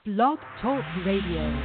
Blog Talk Radio.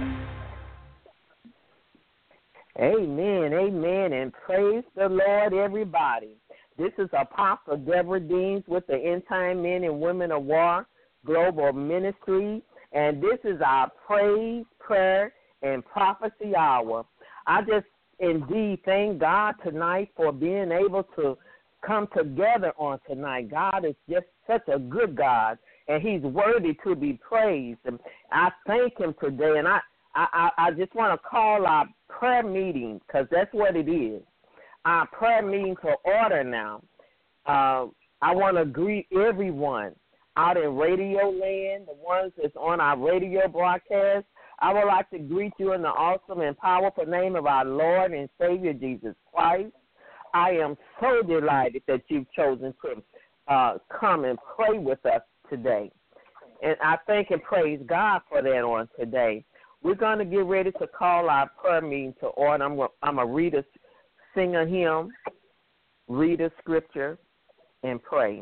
Amen, amen, and praise the Lord, everybody. This is Apostle Deborah Deans with the End Time Men and Women of War Global Ministry, and this is our praise, prayer, and prophecy hour. I just indeed thank God tonight for being able to come together on tonight. God is just such a good God, and he's worthy to be praised. And I thank him today, and I just want to call our prayer meeting, because that's what it is. Our prayer meeting to order now. I want to greet everyone out in Radio Land, the ones that's on our radio broadcast. I would like to greet you in the awesome and powerful name of our Lord and Savior Jesus Christ. I am so delighted that you've chosen to come and pray with us today. And I thank and praise God for that on today. We're going to get ready to call our prayer meeting to order. I'm going to sing a hymn, read a scripture, and pray.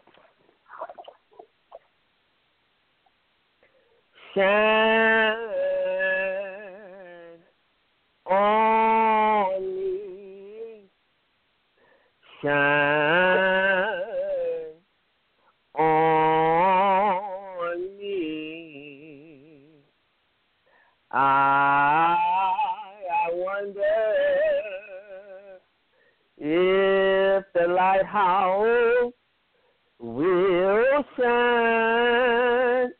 Shine on me, shine on me. I wonder if the lighthouse will shine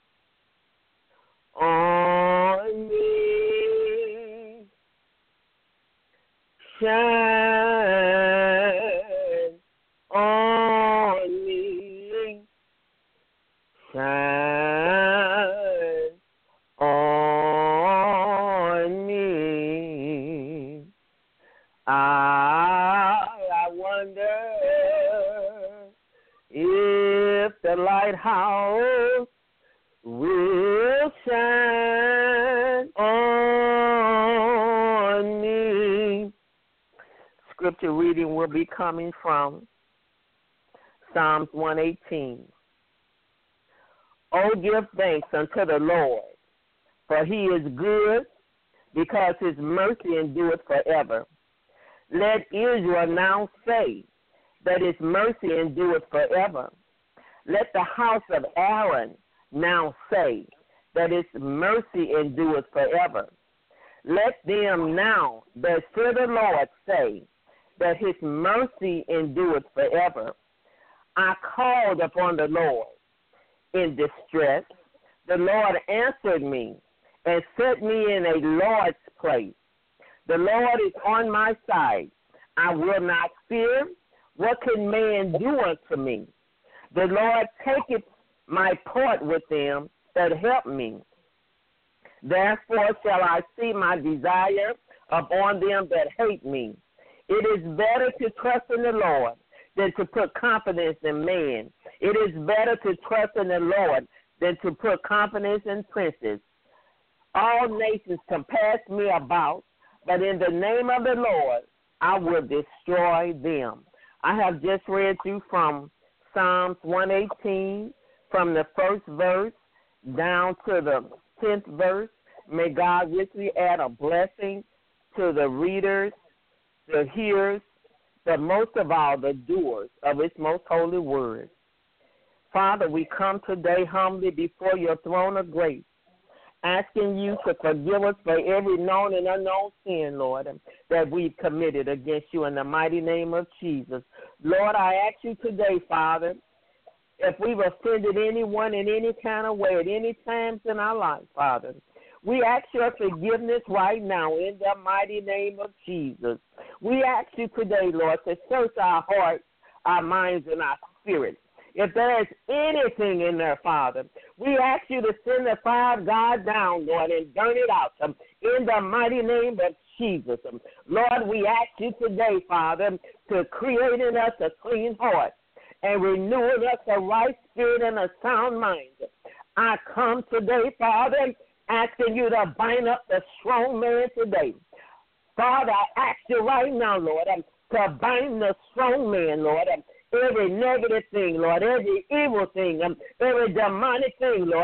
on me, shine on me, shine on me. I wonder if the lighthouse will shine on me. Scripture reading will be coming from Psalms 118. Oh, give thanks unto the Lord, for he is good, because his mercy endureth forever. Let Israel now say that his mercy endureth forever. Let the house of Aaron now say that his mercy endureth forever. Let them now that fear the Lord say that his mercy endureth forever. I called upon the Lord in distress. The Lord answered me and set me in a large place. The Lord is on my side. I will not fear. What can man do unto me? The Lord taketh my part with them that help me. Therefore shall I see my desire upon them that hate me. It is better to trust in the Lord than to put confidence in man. It is better to trust in the Lord than to put confidence in princes. All nations compass me about, but in the name of the Lord I will destroy them. I have just read you from Psalms 118, from the first verse down to the 10th verse. May God richly add a blessing to the readers, the hearers, but most of all, the doers of his most holy word. Father, we come today humbly before your throne of grace, asking you to forgive us for every known and unknown sin, Lord, that we've committed against you in the mighty name of Jesus. Lord, I ask you today, Father, if we've offended anyone in any kind of way at any times in our life, Father, we ask your forgiveness right now in the mighty name of Jesus. We ask you today, Lord, to search our hearts, our minds, and our spirits. If there is anything in there, Father, we ask you to send the fire of God down, Lord, and burn it out in the mighty name of Jesus. Lord, we ask you today, Father, to create in us a clean heart and renew in us a right spirit and a sound mind. I come today, Father, asking you to bind up the strong man today. Father, I ask you right now, Lord, to bind the strong man, Lord, every negative thing, Lord, every evil thing, every demonic thing, Lord,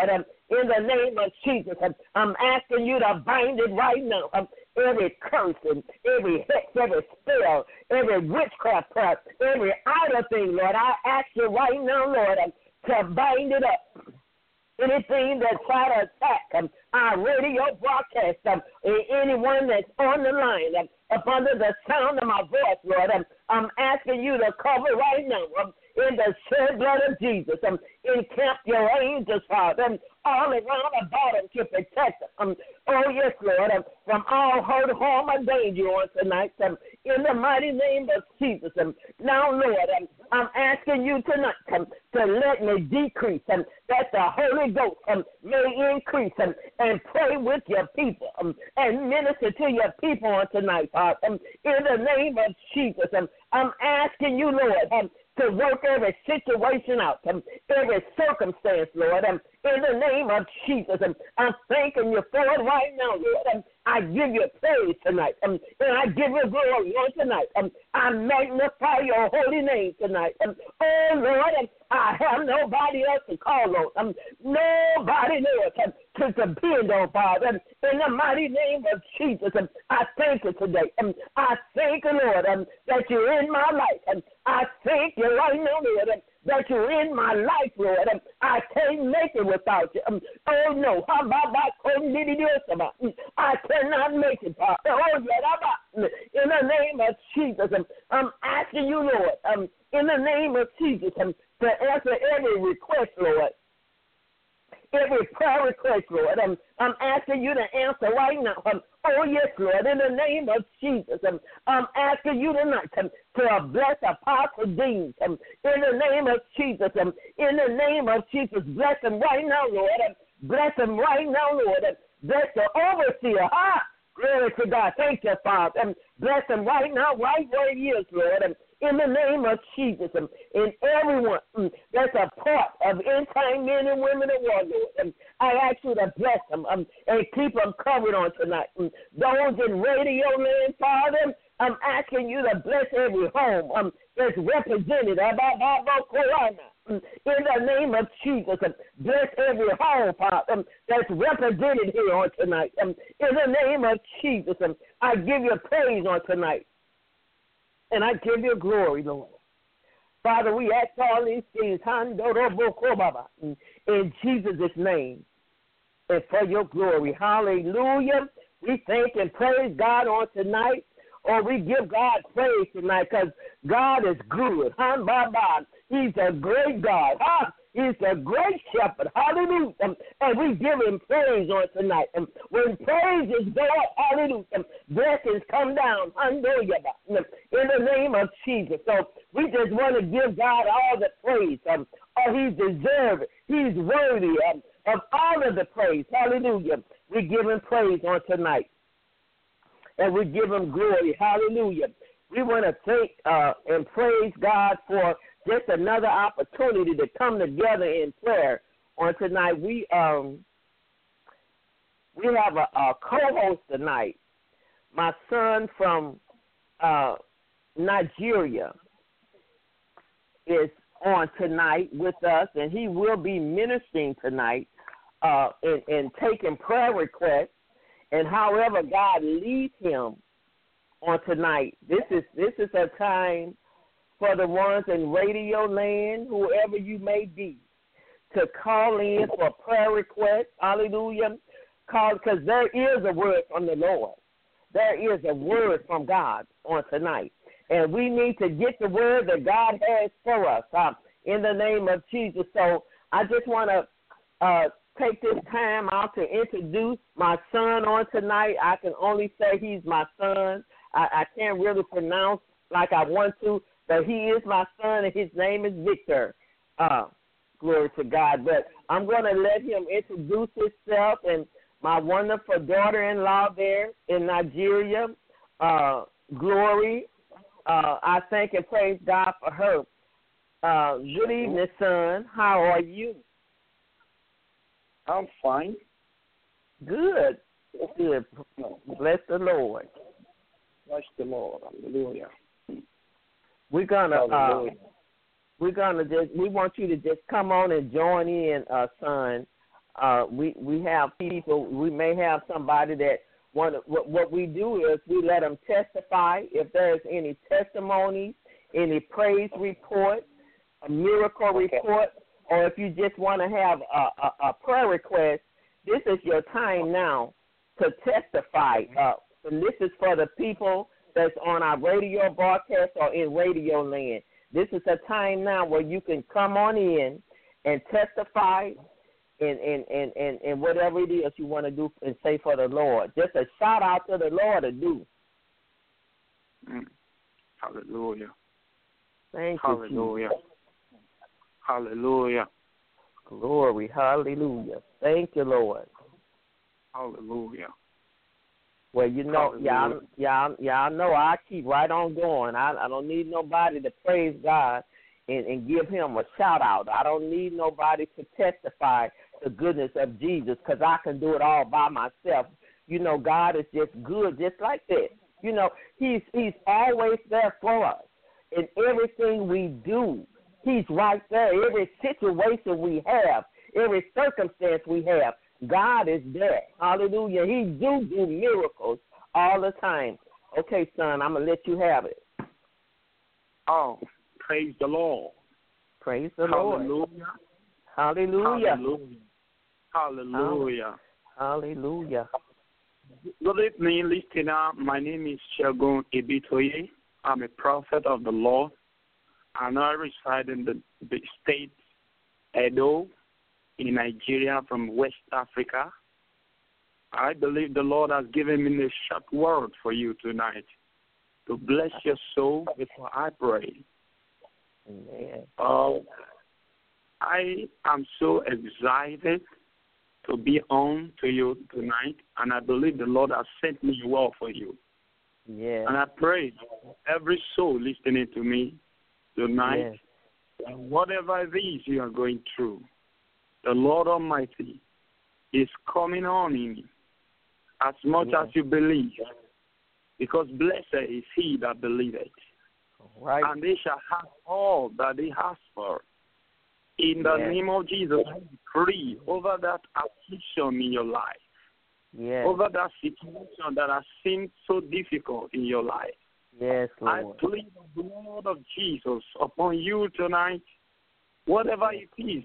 in the name of Jesus. I'm asking you to bind it right now. Every curse and every hex, every spell, every witchcraft prayer, every idol thing, Lord, I ask you right now, Lord, to bind it up. Anything that try to attack our radio broadcast, anyone that's on the line, up under the sound of my voice, Lord, I'm asking you to cover right now in the shed blood of Jesus. Encamp your angels, Father, all around about them to protect them. Oh, yes, Lord, from all hurt, harm, or danger on tonight, in the mighty name of Jesus. Now, Lord, I'm asking you tonight to let me decrease, that the Holy Ghost may increase, and pray with your people, and minister to your people on tonight, Father. In the name of Jesus, I'm asking you, Lord, to work every situation out, every circumstance, Lord, in the name of Jesus. I'm thanking you for it right now, Lord. I give you praise tonight, and I give you glory on tonight. I magnify your holy name tonight. Oh, Lord, I have nobody else to call on. Nobody else to depend on, Father. In the mighty name of Jesus, I thank you today. I thank you, Lord, that you're in my life. I thank you right now, Lord, that you're in my life, Lord. I can't make it without you. Oh, no. I cannot make it, Father. Oh, in the name of Jesus, I'm asking you, Lord, in the name of Jesus, to answer every request, Lord. Every prayer request, Lord, I'm asking you to answer right now. Oh, yes, Lord, in the name of Jesus, I'm asking you tonight to bless Apostle Dean. In the name of Jesus, in the name of Jesus, bless him right now, Lord. Bless him right now, Lord. Bless the overseer. Glory to God. Thank you, Father. Bless him right now, right where he is, Lord. In the name of Jesus, and everyone that's a part of end-time men and women of war, Lord, I ask you to bless them and keep them covered on tonight. Those in radio land, Father, I'm asking you to bless every home that's represented. In the name of Jesus, bless every home, Father, that's represented here on tonight. In the name of Jesus, I give you praise on tonight. And I give you glory, Lord. Father, we ask all these things in Jesus' name and for your glory. Hallelujah. We thank and praise God on tonight. Or we give God praise tonight because God is good. He's a great God. He's a great shepherd. Hallelujah. And we give him praise on tonight. And when praises go up, hallelujah, blessings come down. Hallelujah. In the name of Jesus. So we just want to give God all the praise. He's deserving. He's worthy of all of the praise. Hallelujah. We give him praise on tonight. And we give him glory. Hallelujah. We want to thank and praise God for just another opportunity to come together in prayer on tonight. We have a co-host tonight. My son from Nigeria is on tonight with us, and he will be ministering tonight and taking prayer requests. And however God leads him on tonight, this is a time for the ones in radio land, whoever you may be, to call in for prayer requests. Hallelujah. Because there is a word from the Lord. There is a word from God on tonight. And we need to get the word that God has for us in the name of Jesus. So I just want to take this time out to introduce my son on tonight. I can only say he's my son. I can't really pronounce like I want to, but he is my son, and his name is Victor. Glory to God. But I'm going to let him introduce himself and my wonderful daughter-in-law there in Nigeria, Glory. I thank and praise God for her. Good evening, son. How are you? I'm fine. Good. Good. Bless the Lord. Bless the Lord. Hallelujah. We want you to just come on and join in, son. We have people. We may have somebody that what we do is we let them testify. If there's any testimonies, any praise report, a miracle report, or if you just want to have a prayer request, this is your time now to testify. And this is for the people that's on our radio broadcast or in radio land. This is a time now where you can come on in and testify and whatever it is you want to do and say for the Lord. Just a shout out to the Lord to do. Hallelujah. Thank you, Hallelujah. Jesus. Hallelujah. Glory. Hallelujah. Thank you, Lord. Hallelujah. Well, you know, y'all know I keep right on going. I don't need nobody to praise God and give him a shout out. I don't need nobody to testify the goodness of Jesus because I can do it all by myself. You know, God is just good, just like that. You know, he's always there for us. In everything we do, he's right there. Every situation we have, every circumstance we have, God is there. Hallelujah. He do miracles all the time. Okay, son, I'm going to let you have it. Oh, praise the Lord. Praise the Hallelujah. Lord. Hallelujah. Hallelujah. Hallelujah. Hallelujah. Good evening, listener. My name is Shegun Ibitoye. I'm a prophet of the Lord, and I reside in the state Edo in Nigeria from West Africa. I believe the Lord has given me a short word for you tonight to bless your soul before I pray. Amen. I am so excited to be on to you tonight, and I believe the Lord has sent me well for you. Yeah. And I pray every soul listening to me tonight, and whatever it is you are going through, the Lord Almighty is coming on in you as much as you believe, because blessed is he that believeth. Right. And they shall have all that they ask for. In the name of Jesus, I decree over that affliction in your life, over that situation that has seemed so difficult in your life. Yes, Lord. I plead the blood of Jesus upon you tonight. Whatever it is,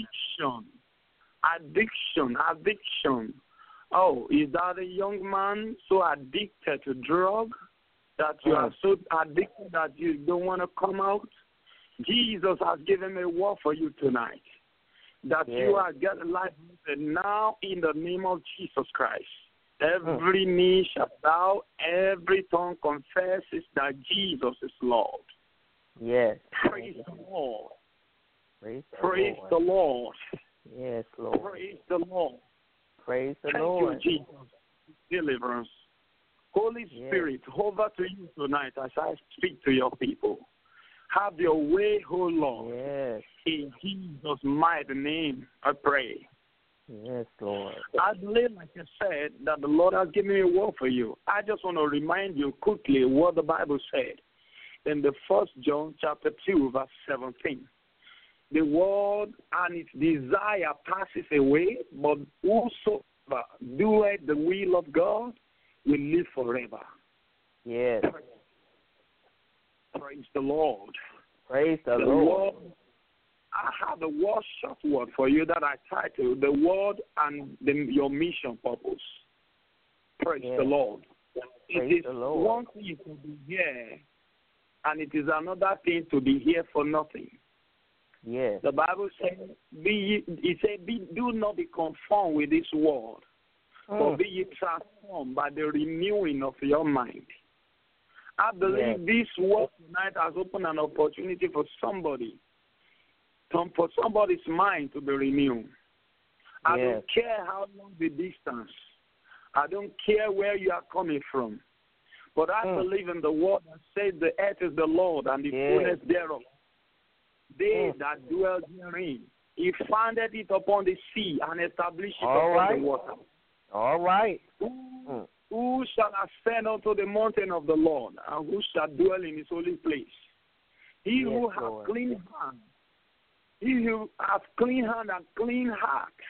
addiction. Oh, is that a young man so addicted to drug that you are so addicted that you don't want to come out? Jesus has given a word for you tonight, that you are getting life now in the name of Jesus Christ. Every knee shall bow, every tongue confesses that Jesus is Lord. Yes. Praise the Lord. Praise the Lord. Yes, Lord. Praise the Lord. Praise the Thank Lord. you, Jesus. Deliverance. Holy Spirit, over to you tonight as I speak to your people. Have your way, O Lord. Yes. In Jesus' mighty name, I pray. Yes, Lord. I believe, like I said, that the Lord has given me a word for you. I just want to remind you quickly what the Bible said in the 1 John chapter 2, verse 17. The word and its desire passes away, but whosoever doeth the will of God will live forever. Yes. Praise the Lord. Praise the Lord. I have a word, short word for you that I titled The Word and Your Mission Purpose. Praise the Lord. It is one thing to be here, and it is another thing to be here for nothing. Yes. The Bible says, do not be conformed with this world, but be ye transformed by the renewing of your mind. I believe this word tonight has opened an opportunity for somebody's mind to be renewed. I don't care how long the distance. I don't care where you are coming from. But I believe in the word that says the earth is the Lord and the fullness thereof. They that dwell therein. He founded it upon the sea and established it upon the water. All right. Who shall ascend unto the mountain of the Lord, and who shall dwell in his holy place? He who has clean hands, he who has clean hand and clean heart,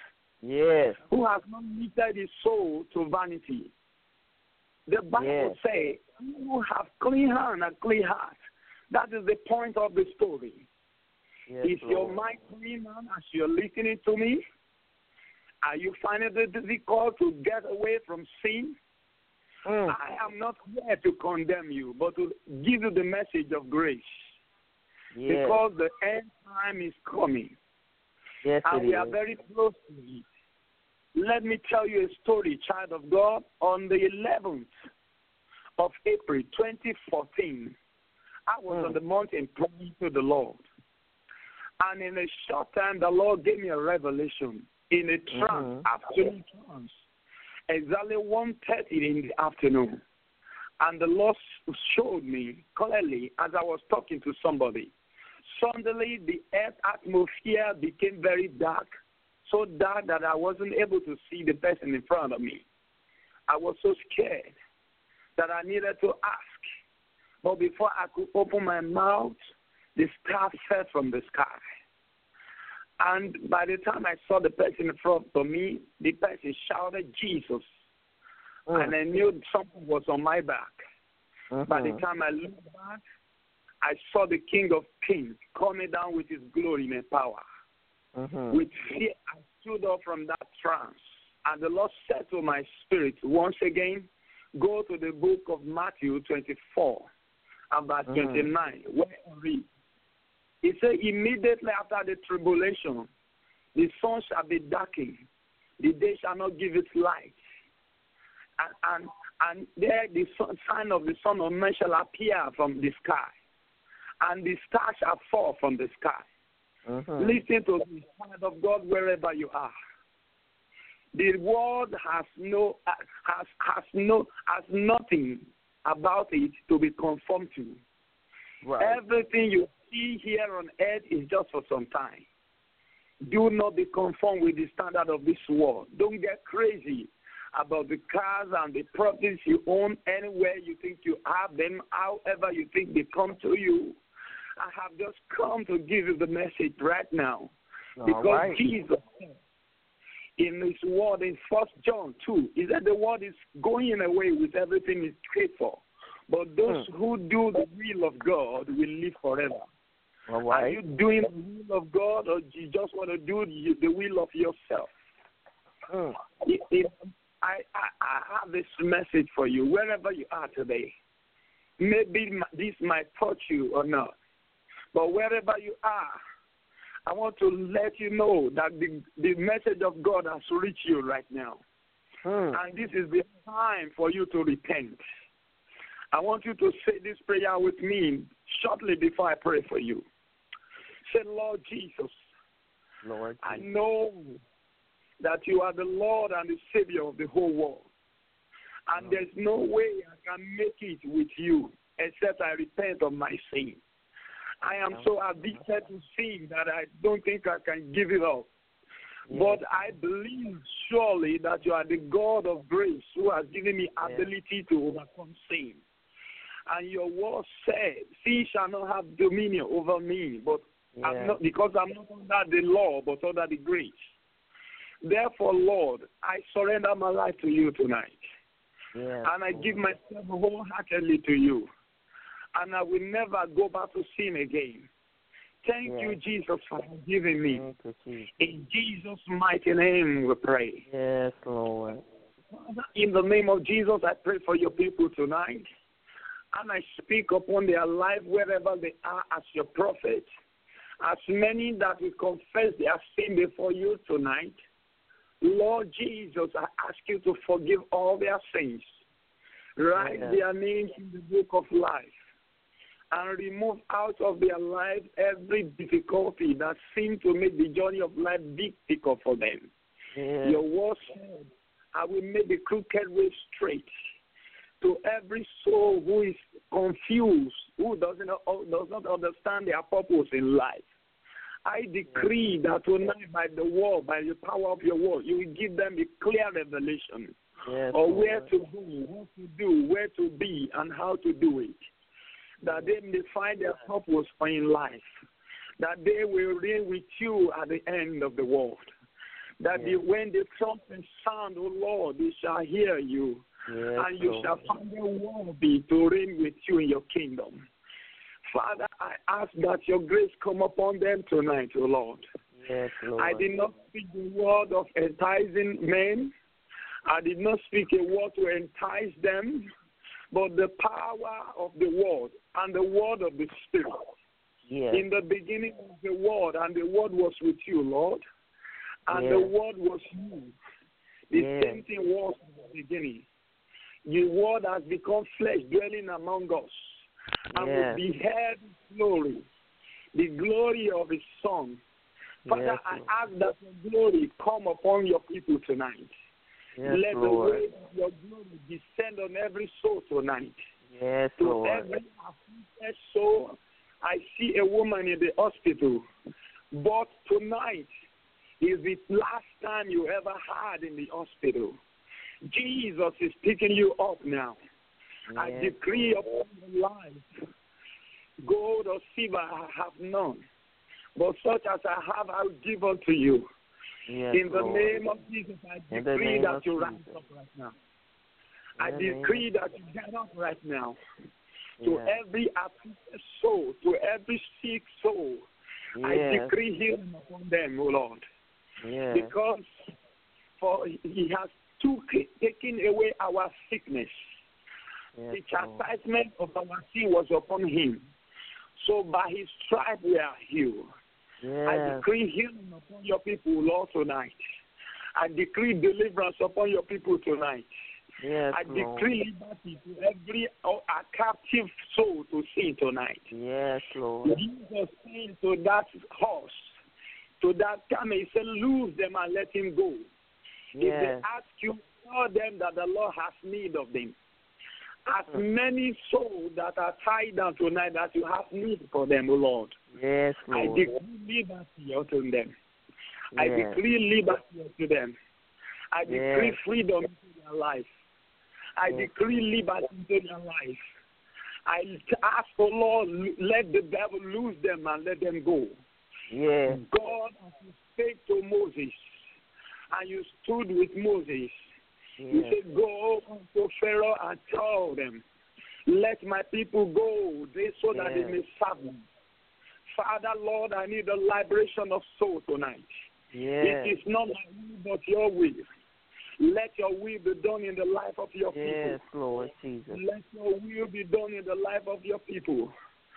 Yes. Who has not lifted his soul to vanity. The Bible says, who have clean hand and clean heart. That is the point of the story. Yes, Is your mind clean, man, as you're listening to me? Are you finding it difficult to get away from sin? I am not here to condemn you, but to give you the message of grace. Yes. Because the end time is coming. Yes, and we are very close to it. Let me tell you a story, child of God. On the 11th of April 2014, I was on the mountain praying to the Lord. And in a short time, the Lord gave me a revelation in a trance, afternoon trance, exactly 1:30 in the afternoon. And the Lord showed me clearly as I was talking to somebody. Suddenly, the earth atmosphere became very dark, so dark that I wasn't able to see the person in front of me. I was so scared that I needed to ask. But before I could open my mouth, the star fell from the sky. And by the time I saw the person in front of me, the person shouted, Jesus. And I knew something was on my back. By the time I looked back, I saw the King of Kings coming down with his glory and power. With fear, I stood up from that trance. And the Lord said to my spirit, once again, go to the book of Matthew 24 and verse 29, where I read. He said, immediately after the tribulation, the sun shall be darkened, the day shall not give its light. And there the sign of the Son of Man shall appear from the sky, and the stars shall fall from the sky. Listen to the word of God wherever you are. The world has nothing about it to be conformed to. Right. Everything you see here on earth is just for some time. Do not be conformed with the standard of this world. Don't get crazy about the cars and the properties you own anywhere you think you have them, however you think they come to you. I have just come to give you the message right now. Because Jesus said in his word in 1 John 2, he said the world is going away with everything it's created for. But those who do the will of God will live forever. Are you doing the will of God, or you just want to do the will of yourself? I have this message for you, wherever you are today. Maybe this might touch you or not. But wherever you are, I want to let you know that the message of God has reached you right now. And this is the time for you to repent. I want you to say this prayer with me shortly before I pray for you. Say, Lord Jesus, I know that you are the Lord and the Savior of the whole world. And there's no way I can make it with you except I repent of my sin. I am so addicted to sin that I don't think I can give it up. But I believe surely that you are the God of grace who has given me ability to overcome sin. And your word said, sin shall not have dominion over me, but I'm not, because I'm not under the law, but under the grace. Therefore, Lord, I surrender my life to you tonight. And I give myself wholeheartedly to you. And I will never go back to sin again. Thank you, Jesus, for forgiving me. In Jesus' mighty name we pray. Yes, Lord. Father, in the name of Jesus, I pray for your people tonight. And I speak upon their life wherever they are as your prophet. As many that will confess their sin before you tonight, Lord Jesus, I ask you to forgive all their sins. Write their names in the book of life. And remove out of their life every difficulty that seems to make the journey of life difficult for them. Your word said, I will make the crooked way straight. To every soul who is confused, who does not understand their purpose in life, I decree that tonight by the word, by the power of your word, you will give them a clear revelation of where to go, what to do, where to be, and how to do it. That they may find their purpose in life, that they will reign with you at the end of the world, that when the trumpet sound, O Lord, they shall hear you, and you shall find them worthy to reign with you in your kingdom. Father, I ask that your grace come upon them tonight, O Lord. Yes, Lord. I did not speak the word of enticing men. I did not speak a word to entice them, but the power of the word and the word of the Spirit. Yes. In the beginning was the word, and the word was with you, Lord. And the word was you. The same thing was in the beginning. The word has become flesh dwelling among us. And we beheld his glory, the glory of his Son. Father, I ask that your glory come upon your people tonight. Let the weight of your glory descend on every soul tonight. Yes, to Lord. every afflicted soul, I see a woman in the hospital. But tonight is the last time you ever had in the hospital. Jesus is picking you up now. Yes. I decree upon your life, gold or silver I have none, but such as I have, I will give unto you. Yes, in the name of Jesus, I decree that you rise up right now. I decree that you get up right now. To every afflicted soul, to every sick soul, I decree healing upon them, O Lord. Because for he has taken away our sickness. The chastisement of our sin was upon him. So by his stripe we are healed. I decree healing upon your people, Lord, tonight. I decree deliverance upon your people tonight. I decree liberty to every captive soul to sin tonight. Yes, Lord. Jesus said to that horse, to that camel, he said, loose them and let him go. If they ask you, tell them that the Lord has need of them. As many souls that are tied down tonight, that you have need for them, O Lord. Yes, Lord. I decree liberty unto them. I decree liberty unto them. I decree freedom into their life. I decree liberty into their life. I ask, O Lord, let the devil lose them and let them go. God, as you spake to Moses, and you stood with Moses, you said, go to Pharaoh and tell them, let my people go, so that they may serve me. Father, Lord, I need a liberation of soul tonight. It is not my will, but your will. Let your will be done in the life of your people. Yes, Lord Jesus. Let your will be done in the life of your people.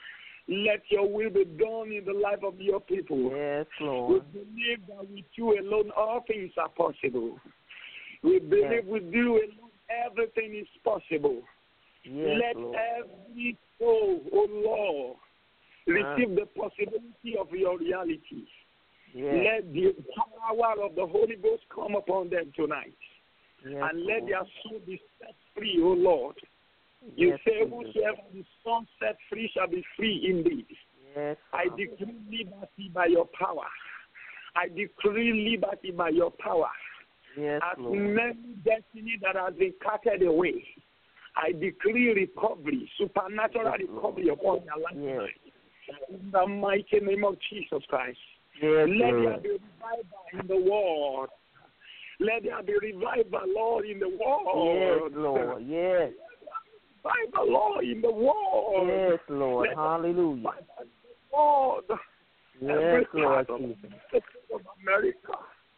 Let your will be done in the life of your people. Yes, Lord. We believe that with you alone all things are possible. We believe with you alone everything is possible. Let every soul, O Lord, receive the possibility of your reality. Let the power of the Holy Ghost come upon them tonight. And let their soul be set free, O Lord. You say, whosoever the Son set free shall be free indeed. I decree liberty by your power. I decree liberty by your power. As many destiny that has been carted away, I decree recovery, supernatural recovery upon their life. In the mighty name of Jesus Christ. Let there be revival in the world. Let there be revival, Lord, in the world. Yes, Lord. Yes. Revival, Lord, in the world. Yes, Lord. Hallelujah. Lord. Yes, Lord. Of America,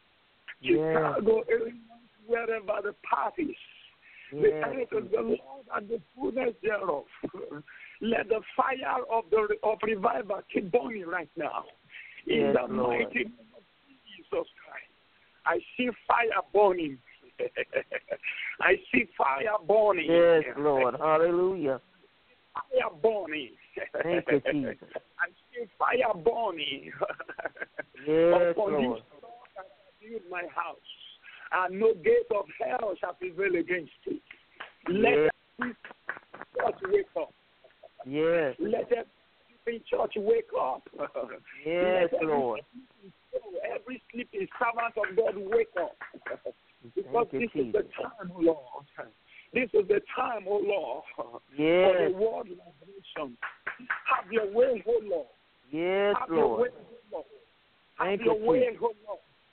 Chicago, Illinois, wherever the parties. The earth is the Lord and the fullness thereof. Let the fire of revival keep burning right now. In the mighty name of Jesus Christ. I see fire burning. I see fire burning. Yes, Lord. Hallelujah. Fire burning. Thank you, Jesus. I see fire burning. Yes, upon Lord. this Lord that I build my house, and no gate of hell shall prevail against it. Let every church wake up. Yes. Let every church wake up. Yes, Lord. Every sleeping servant of God wake up. Because this is the time, O Lord. This is the time, O Lord, for the world liberation. Have your way, O Lord. Yes, Have Lord. your way, O Lord. Have your way, O Lord.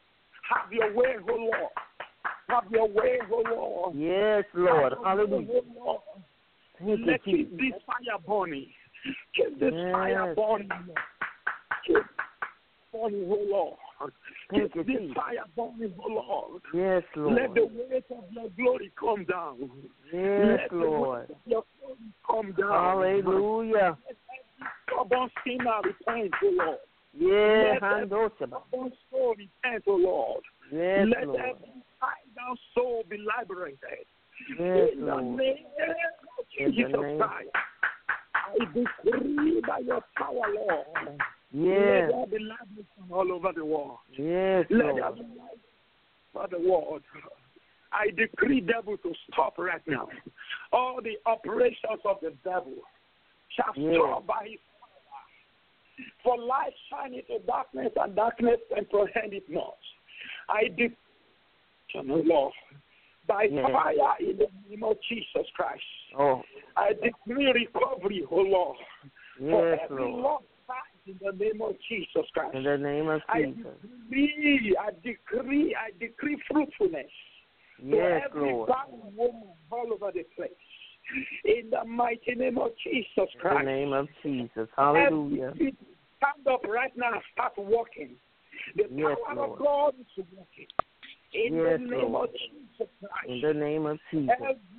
Have your way, oh Lord. Have your way, oh Lord. Yes, Lord. Hallelujah. Thank Let you, keep this fire burning. Keep this fire burning. Keep burning, oh Lord. Thank Keep you, this Jesus. fire burning, oh Lord. Yes, Lord. Let the weight of your glory come down. Yes, Let Lord. the weight of your glory come down. Hallelujah. Let every stubborn sinner repent, oh Lord. Yes, Let every stubborn soul repent, oh Lord. yes, Let Lord. every tied-down soul be liberated. Yes, In the Lord. name of In the Jesus name. Christ, I decree by your power, Lord. Yes, Let there be liberation all over the world. yes, Let there Lord. be life for the world. I decree devil to stop right now. All the operations of the devil shall stop by his power. For light shine into darkness, and darkness comprehend it not. I decree, Lord, by fire in the name of Jesus Christ. Oh, I decree recovery, oh Lord, for yes, every Lord. lost life in the name of Jesus Christ. In the name of Jesus. I decree fruitfulness to Yes, every Lord. barren woman all over the place. In the mighty name of Jesus Christ. In the name of Jesus. Hallelujah. Every stand up right now and start walking. The Yes, power Lord. of God is working. In Yes, the name Lord. of Jesus Christ. In the name of Jesus.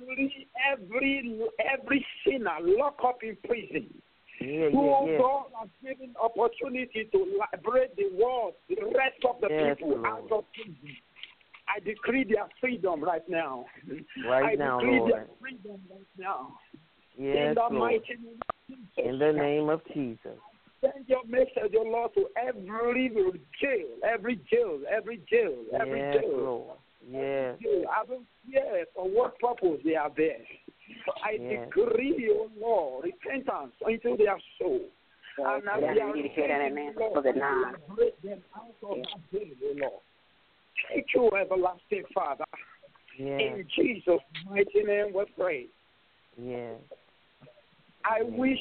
Every sinner locked up in prison. Yeah. God has given opportunity to liberate the world, the rest of the people Lord. out of prison. I decree their freedom right now. Right now, I decree Lord. their freedom right now. Yes, in the Lord. mighty name of Jesus. In the name of Jesus. Send your message, O Lord, to every jail, every jail. Yes, Lord. Yes. I don't care for what purpose they are there. I decree, O Lord, repentance into their soul. And as they are repenting, Lord, break them out of that jail, O Lord. Thank you, everlasting Father. Yes. In Jesus' mighty name we pray. Yes. I wish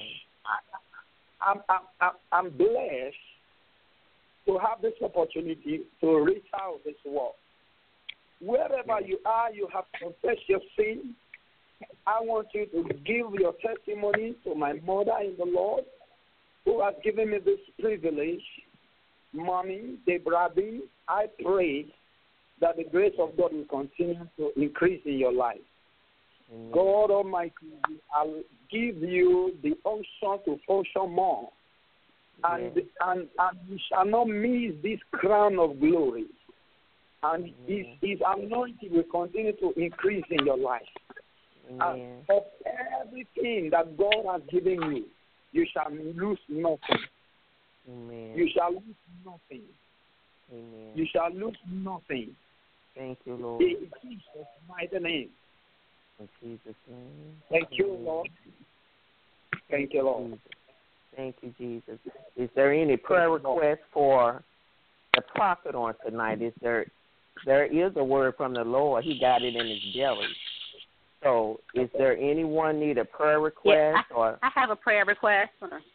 I'm blessed to have this opportunity to reach out this world. Wherever you are, you have confessed your sin. I want you to give your testimony to my mother in the Lord, who has given me this privilege. Mommy, Deborah, I pray that the grace of God will continue to increase in your life. Amen. God Almighty, I'll give you the unction to function more. And you shall not miss this crown of glory. And his anointing will continue to increase in your life. And of everything that God has given you, you shall lose nothing. Amen. You shall lose nothing. Amen. You shall lose nothing. Thank you, Lord. In Jesus' mighty name. In Jesus' name. Thank you, Lord. Thank you, Lord. Jesus. Thank you, Jesus. Is there any prayer request for the prophet on tonight? There is a word from the Lord. He got it in his belly. So is there anyone need a prayer request? I have a prayer request.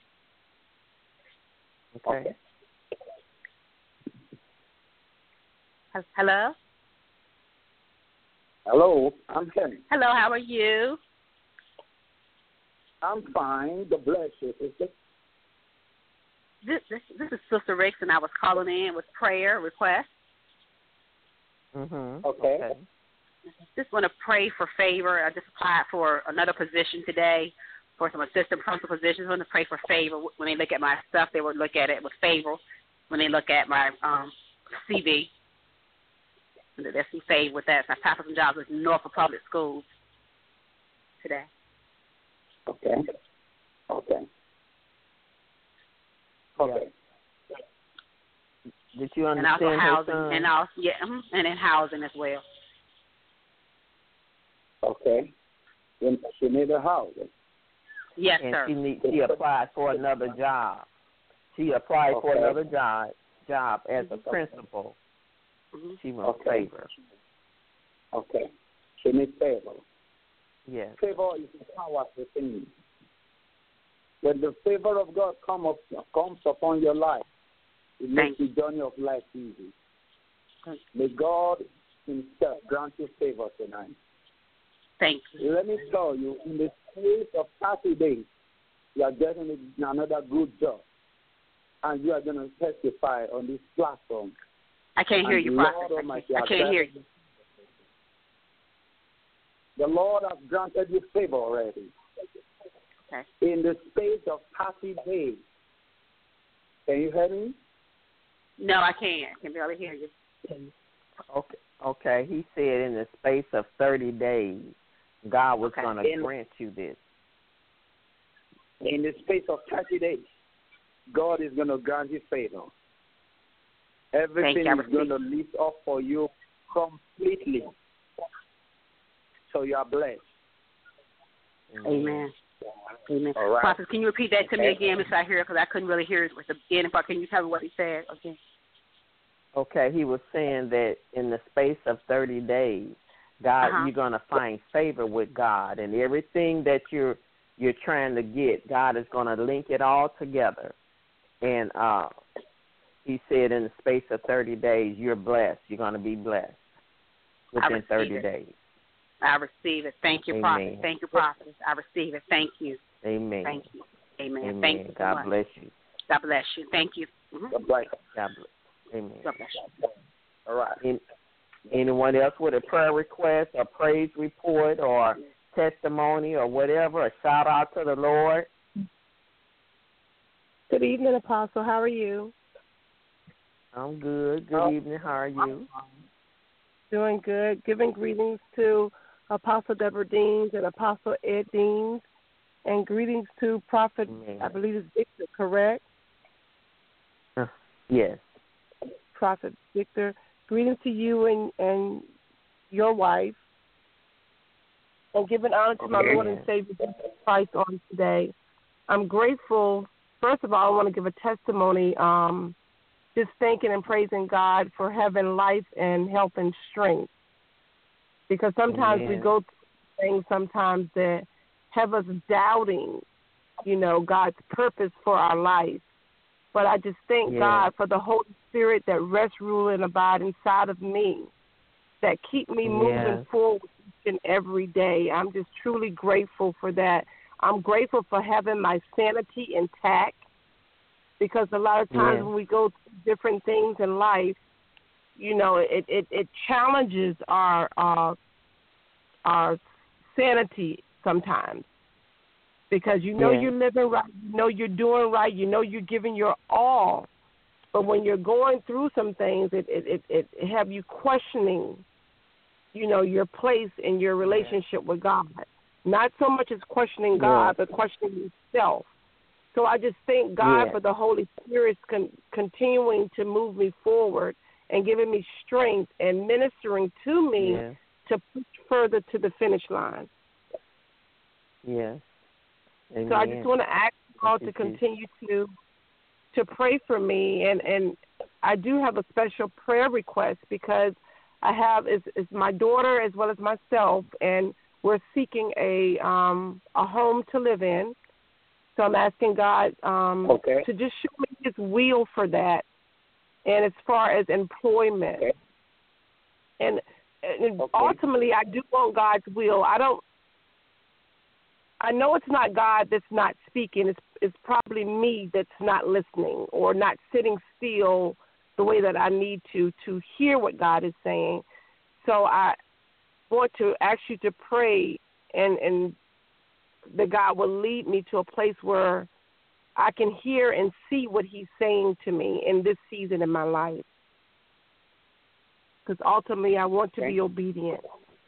Okay. Hello? Hello, I'm Kenny. Hello, how are you? I'm fine. God bless you, sister. This is Sister Rix, and I was calling in with prayer requests. Okay. Just want to pray for favor. I just applied for another position today for some assistant principal positions. I want to pray for favor. When they look at my stuff, they would look at it with favor. When they look at my CV, there's some favor with that. So I applied for some jobs with Norfolk Public Schools today. Okay. Did you understand? And also housing, her son? and in housing as well. Okay. Then she need a house. Yes, and sir. She applied for another job. She applied for another job as a principal. She wants favor. Okay. She needs favor. Yes. Favor is a powerful thing. When the favor of God comes upon your life, it makes the journey of life easy. May God himself grant you favor tonight. Thank you. Let me tell you, in the space of 30 days, you are getting another good job. And you are going to testify on this platform. I can't hear you, Prophet. I can't hear you. The Lord has granted you favor already. Okay. In the space of 30 days. Can you hear me? No, I can't. I can barely hear you. Okay. He said in the space of 30 days, God was going to grant you this. In the space of 30 days, God is going to grant you favor. Everything is going to lift up for you completely. So you are blessed. Amen. Amen. All right. Prophet, can you repeat that to me again, Mr. I hear it, because I couldn't really hear it with the beginning part. Can you tell me what he said again? Okay, he was saying that in the space of 30 days, God, you're going to find favor with God, and everything that you're trying to get, God is going to link it all together. And he said in the space of 30 days, you're blessed. You're going to be blessed within 30 days. I receive it. Thank you, Prophet. Thank you, Prophet. I receive it. Thank you. Amen. Thank you. Amen. Amen. Thank you. God bless you. God bless you. Thank you. Mm-hmm. God bless. Amen. God bless you. All right. Anyone else with a prayer request or praise report or testimony or whatever, a shout out to the Lord? Good evening, Apostle. How are you? I'm good. Good evening. How are you? Doing good. Giving greetings to Apostle Deborah Deans and Apostle Ed Deans, and greetings to Prophet, I believe it's Victor, correct? Yes. Prophet Victor. Greetings to you and your wife, and giving honor to my Lord and Savior Jesus Christ on today. I'm grateful. First of all, I want to give a testimony, just thanking and praising God for having life and health and strength. Because sometimes we go through things sometimes that have us doubting, God's purpose for our life. But I just thank God for the Holy Spirit that rests, rule, and abide inside of me, that keep me moving forward each and every day. I'm just truly grateful for that. I'm grateful for having my sanity intact, because a lot of times when we go through different things in life, it challenges our sanity sometimes. Because you're living right, you're doing right, you're giving your all. But when you're going through some things, it have you questioning, your place in your relationship with God. Not so much as questioning God, but questioning yourself. So I just thank God for the Holy Spirit continuing to move me forward and giving me strength and ministering to me to push further to the finish line. Yes. Amen. So I just want to ask you all to continue to pray for me, and I do have a special prayer request, because I have is my daughter as well as myself, and we're seeking a home to live in. So I'm asking God to just show me His will for that, and as far as employment, and ultimately I do want God's will. I know it's not God that's not speaking. It's probably me that's not listening or not sitting still the way that I need to hear what God is saying. So I want to ask you to pray and that God will lead me to a place where I can hear and see what He's saying to me in this season in my life. Because ultimately I want to be obedient.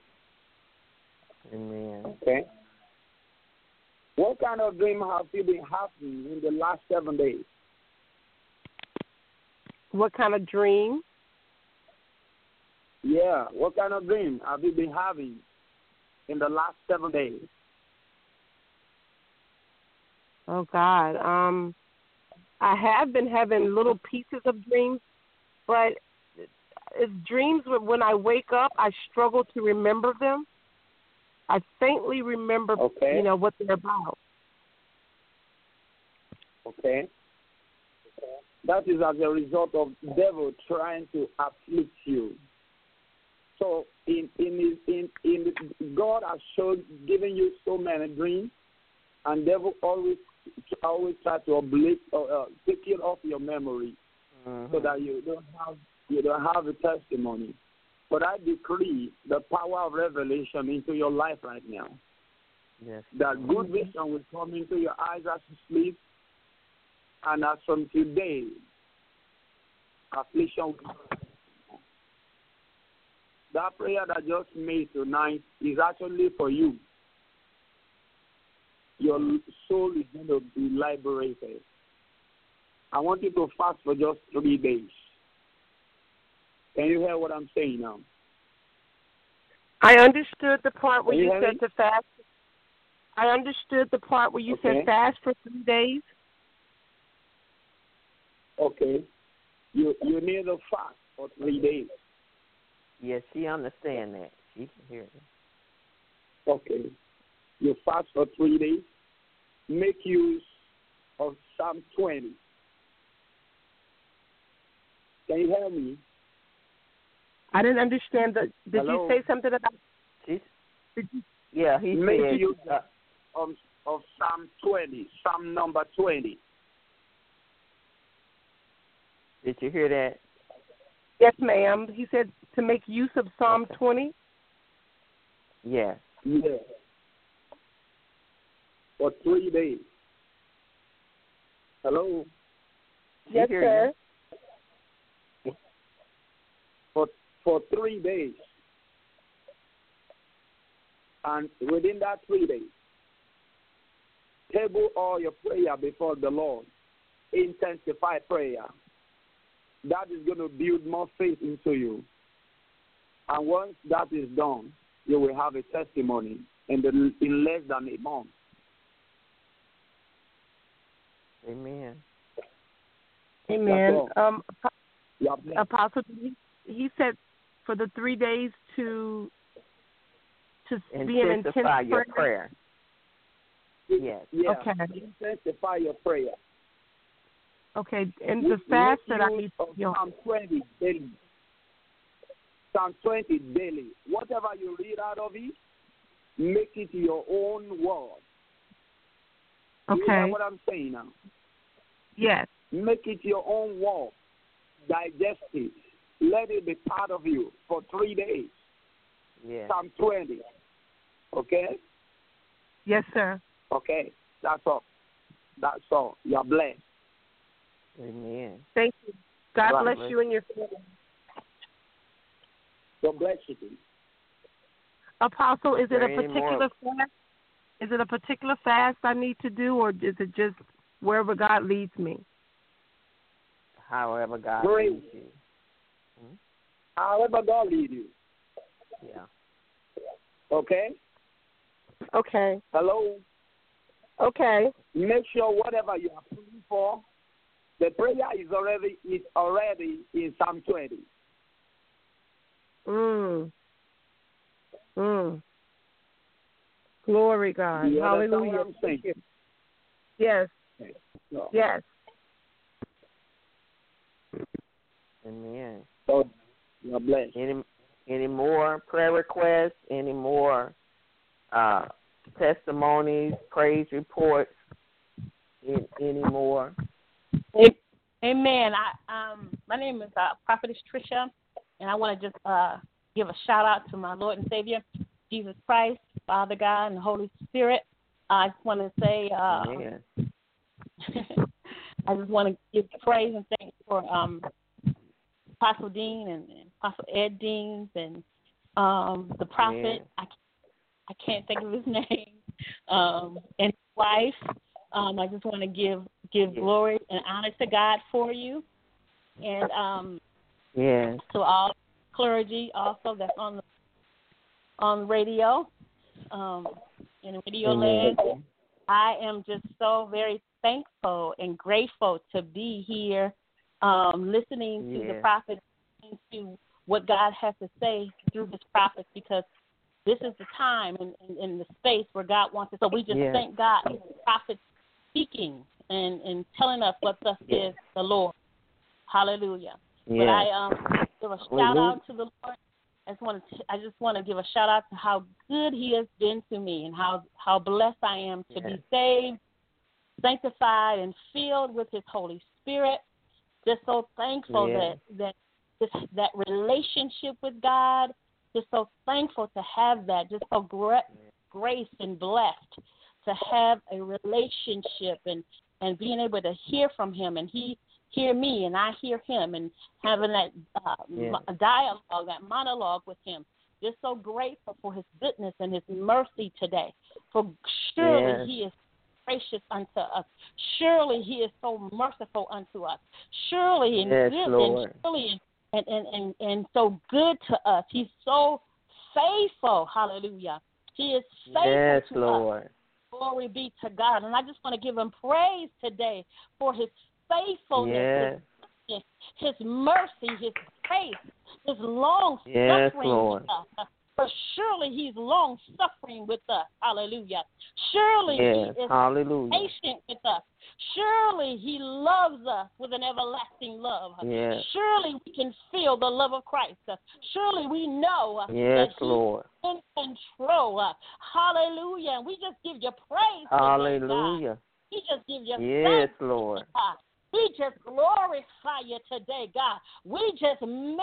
Amen. Okay. What kind of dream have you been having in the last 7 days? What kind of dream? Yeah, what kind of dream have you been having in the last 7 days? Oh, God. I have been having little pieces of dreams, but it's dreams when I wake up, I struggle to remember them. I faintly remember, what they're about. Okay. That is as a result of the devil trying to afflict you. So God has given you so many dreams, and devil always try to take it off your memory, so that you don't have a testimony. But I decree the power of revelation into your life right now. Yes. That good vision will come into your eyes as you sleep, and as from today, affliction will come. That prayer that I just made tonight is actually for you. Your soul is going to be liberated. I want you to fast for just 3 days. Can you hear what I'm saying now? I understood the part where you said me? to fast. I understood the part where you said fast for 3 days. Okay. You need to fast for 3 days. Yes, she understands that. She can hear it. Okay. You fast for 3 days. Make use of Psalm 20. Can you hear me? I didn't understand. Did Hello? you say something about? Yeah, he Make said. use of Psalm 20, Psalm number 20. Did you hear that? Yes, ma'am. He said to make use of Psalm 20. Yes. Yeah. For 3 days. Hello? Yes, sir. For 3 days. And within that 3 days, table all your prayer before the Lord. Intensify prayer. That is going to build more faith into you. And once that is done, you will have a testimony in less than a month. Amen. Amen. Yeah. Apostle, he said for the 3 days to be an intense your prayer. Yes. Yeah. Okay. Intensify your prayer. Okay, and the fast that I need to Psalm 20 daily. Psalm 20 daily. Whatever you read out of it, make it your own word. Okay. You know what I'm saying now? Yes. Make it your own word. Digest it. Let it be part of you for 3 days. Yes. Psalm 20. Okay? Yes, sir. Okay. That's all. That's all. You're blessed. Amen. Thank you. God Right, bless man. you and your family. God bless you. Apostle, is it a There any particular fast? Is it a particular fast I need to do, or is it just wherever God leads me? However God Great. leads you. However God leads you. Yeah. Okay? Okay. Hello? Okay. Make sure whatever you are praying for, the prayer is already in Psalm 20. Glory, God. You understand Hallelujah. what I'm saying? Yes. No. Yes. Amen. So, you're blessed. Any more prayer requests? Any more testimonies, praise reports? Any more? Amen. My name is Prophetess Tricia, and I want to just give a shout out to my Lord and Savior, Jesus Christ, Father God, and the Holy Spirit. I just want to say, Amen. I just want to give praise and thanks for Apostle Dean and Apostle Ed Deans and the prophet. Amen. I can't think of his name, and his wife. I just want to give glory and honor to God for you, and to all clergy also that's on radio, in radio land. I am just so very thankful and grateful to be here, listening to the prophet, listening to what God has to say through his prophets, because this is the time and the space where God wants it. So we just thank God for the prophets speaking and telling us what thus is the Lord. Hallelujah. Yeah. But I give a shout out to the Lord. I just want to give a shout out to how good He has been to me and how blessed I am to be saved, sanctified, and filled with His Holy Spirit. Just so thankful that relationship with God. Just so thankful to have that. Just so grace and blessed to have a relationship and being able to hear from Him, and He hear me and I hear Him, and having that dialogue, that monologue with Him. Just so grateful for His goodness and His mercy today. For surely He is gracious unto us. Surely He is so merciful unto us. Surely and good Lord. and surely and so good to us. He's so faithful. Hallelujah. He is faithful to Lord. us. Glory be to God. And I just want to give Him praise today for His faithfulness, His mercy, His grace, His long-suffering with us. For surely He's long-suffering with us. Hallelujah. Surely He is patient with us. Surely He loves us with an everlasting love. Surely we can feel the love of Christ. Surely we know that He's in control. Hallelujah. And we just give you praise. Hallelujah. God. We just give you yes, thanks. Lord. God. We just glorify You today, God. We just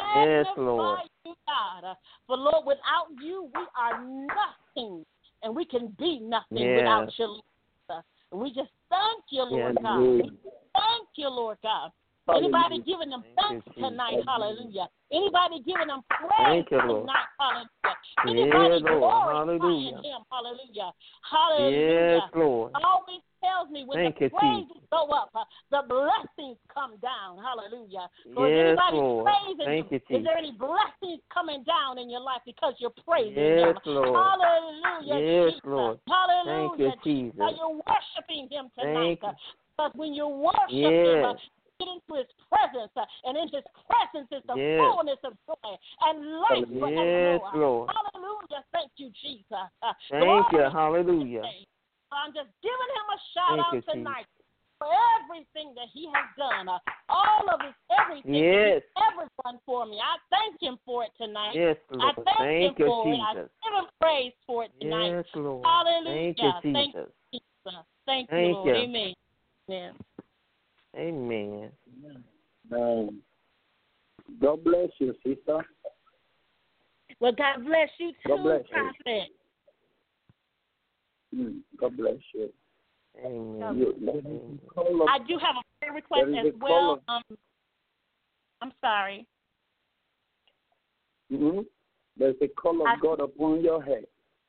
magnify You, God. For, Lord, without You, we are nothing, and we can be nothing without You, Lord. And we just thank You, Lord God. We thank You, Lord God. Anybody giving Them thanks tonight, hallelujah. Anybody giving Them praise tonight, hallelujah. Anybody glorifying Him, hallelujah. Hallelujah. Yes, Lord. Always tells me when the praises go up, the blessings come down. Hallelujah. So is anybody praising Him? Is there any blessings coming down in your life because you're praising Him? Lord. Hallelujah. Yes, Lord. Hallelujah. Thank you, Jesus. You're worshiping Him tonight. Because when you worship Him, get into His presence, and in His presence is the fullness of joy and life forevermore. Lord. Hallelujah. Thank you, Jesus. Thank you. Hallelujah. I'm just giving Him a shout out tonight for everything that He has done, all of everything that He's ever done for me. I thank Him for it tonight. Yes, Lord. I thank Him for it. I give Him praise for it tonight. Yes, Lord. Hallelujah. Thank you, Jesus. Thank you, Jesus. Thank you, Lord. Amen. Amen. Amen. God bless you, sister. Well, God bless you too, Prophet. God bless you. Amen. I do have a prayer request as well. I'm sorry. There's a call of God upon your head.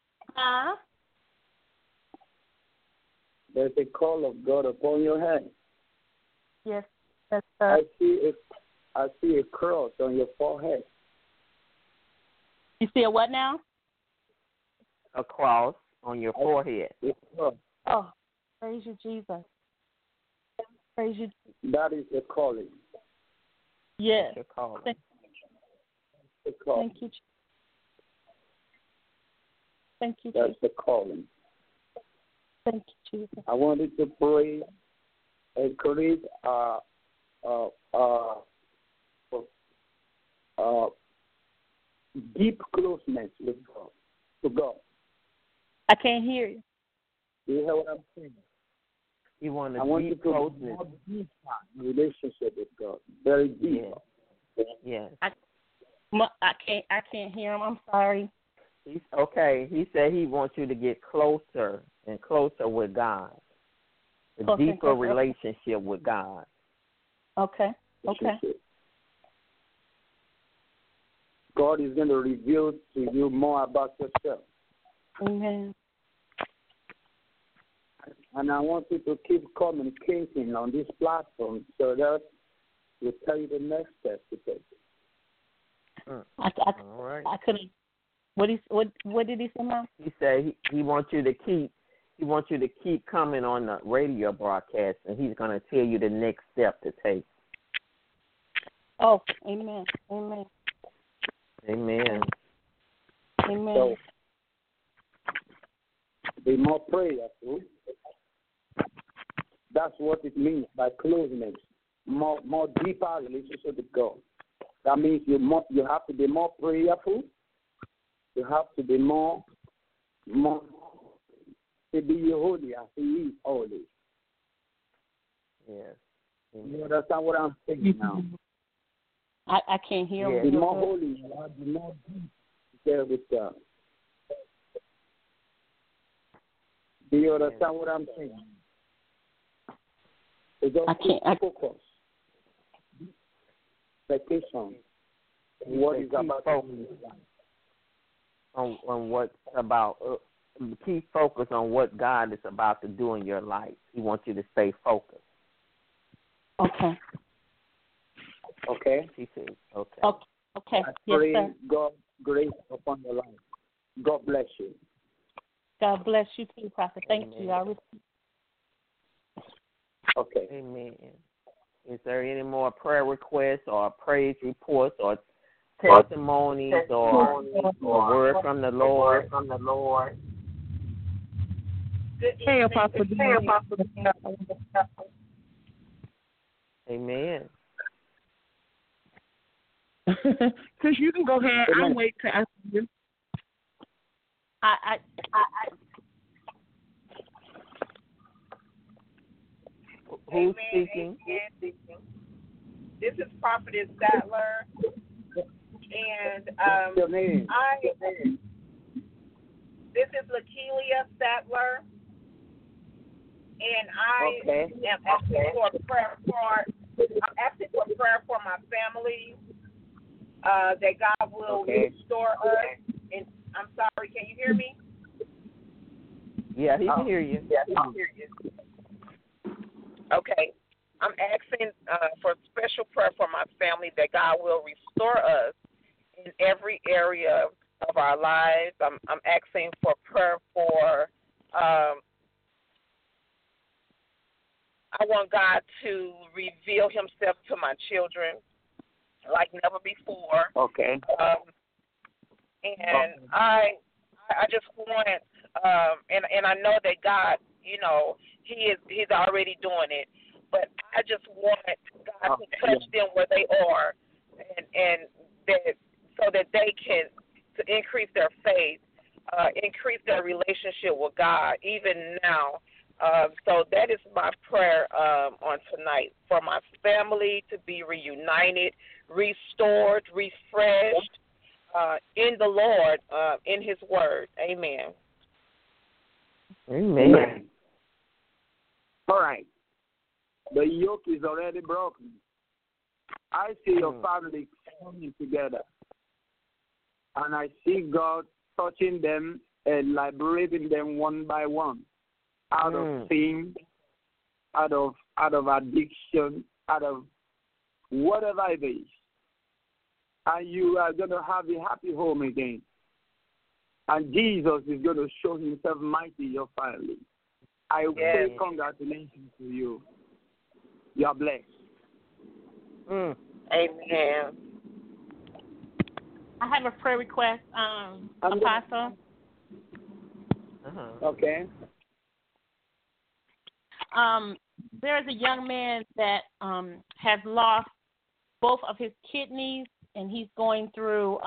There's a call of God upon your head. Yes, sir. I see a cross on your forehead. You see a what now? A cross on your forehead. Oh, praise You, Jesus. Praise You. That is a calling. Yes. That's a calling. Thank you. Thank you, That's Jesus. the calling. Thank you, Jesus. I wanted to pray and create deep closeness with God, to God. I can't hear you. Do you hear what I'm saying? You want I want deep you to closeness. have a deep relationship with God, very deep. Yes. I can't hear him. I'm sorry. He said he wants you to get closer and closer with God. A deeper relationship with God. Okay. God is going to reveal to you more about yourself. Amen. And I want you to keep communicating on this platform so that we'll tell you the next step to take. All right. I couldn't. What did he say, Mom? He said he wants you to keep coming on the radio broadcast, and he's going to tell you the next step to take. Oh, amen. Amen. Amen. Amen. So, be more prayerful. That's what it means by closeness. more deeper relationship with God. That means you have to be more prayerful. You have to be more to be holy as He is holy. Yes. You understand what I'm saying now? I can't hear you. Be more holy. You have to be more deep there with God. Do you understand what I'm saying? I can't focus. Vacation. What is about on what's about. Keep focus on what God is about to do in your life. He wants you to stay focused. Okay. Okay. She says, okay. Okay. Yes, sir. God's grace upon your life. God bless you. God bless you too, Prophet. Thank you. I receive. Okay. Amen. Is there any more prayer requests or praise reports or testimonies or word from the Lord? Hey, Apostle. Amen. Since you can go ahead, I'll wait to ask you. Who's speaking? This is Prophetess Statler, and this is Lakeelia Statler, and I am asking for a prayer for my family, that God will restore us. And I'm sorry, can you hear me? Yeah, he can hear you. Okay. I'm asking for special prayer for my family that God will restore us in every area of our lives. I'm asking for prayer for I want God to reveal Himself to my children like never before. Okay. And I just want and I know that God, He's already doing it, but I just want God to touch them where they are, and that so that they can to increase their faith, increase their relationship with God even now. So that is my prayer on tonight, for my family to be reunited, restored, refreshed in the Lord, in His Word. Amen. Amen. All right. The yoke is already broken. I see your family coming together. And I see God touching them and liberating them one by one out of sin, out of addiction, out of whatever it is. And you are going to have a happy home again. And Jesus is going to show Himself mighty in your family. I say congratulations to you. You are blessed. Amen. I have a prayer request, Apostle. Okay. There's a young man that has lost both of his kidneys, and he's going through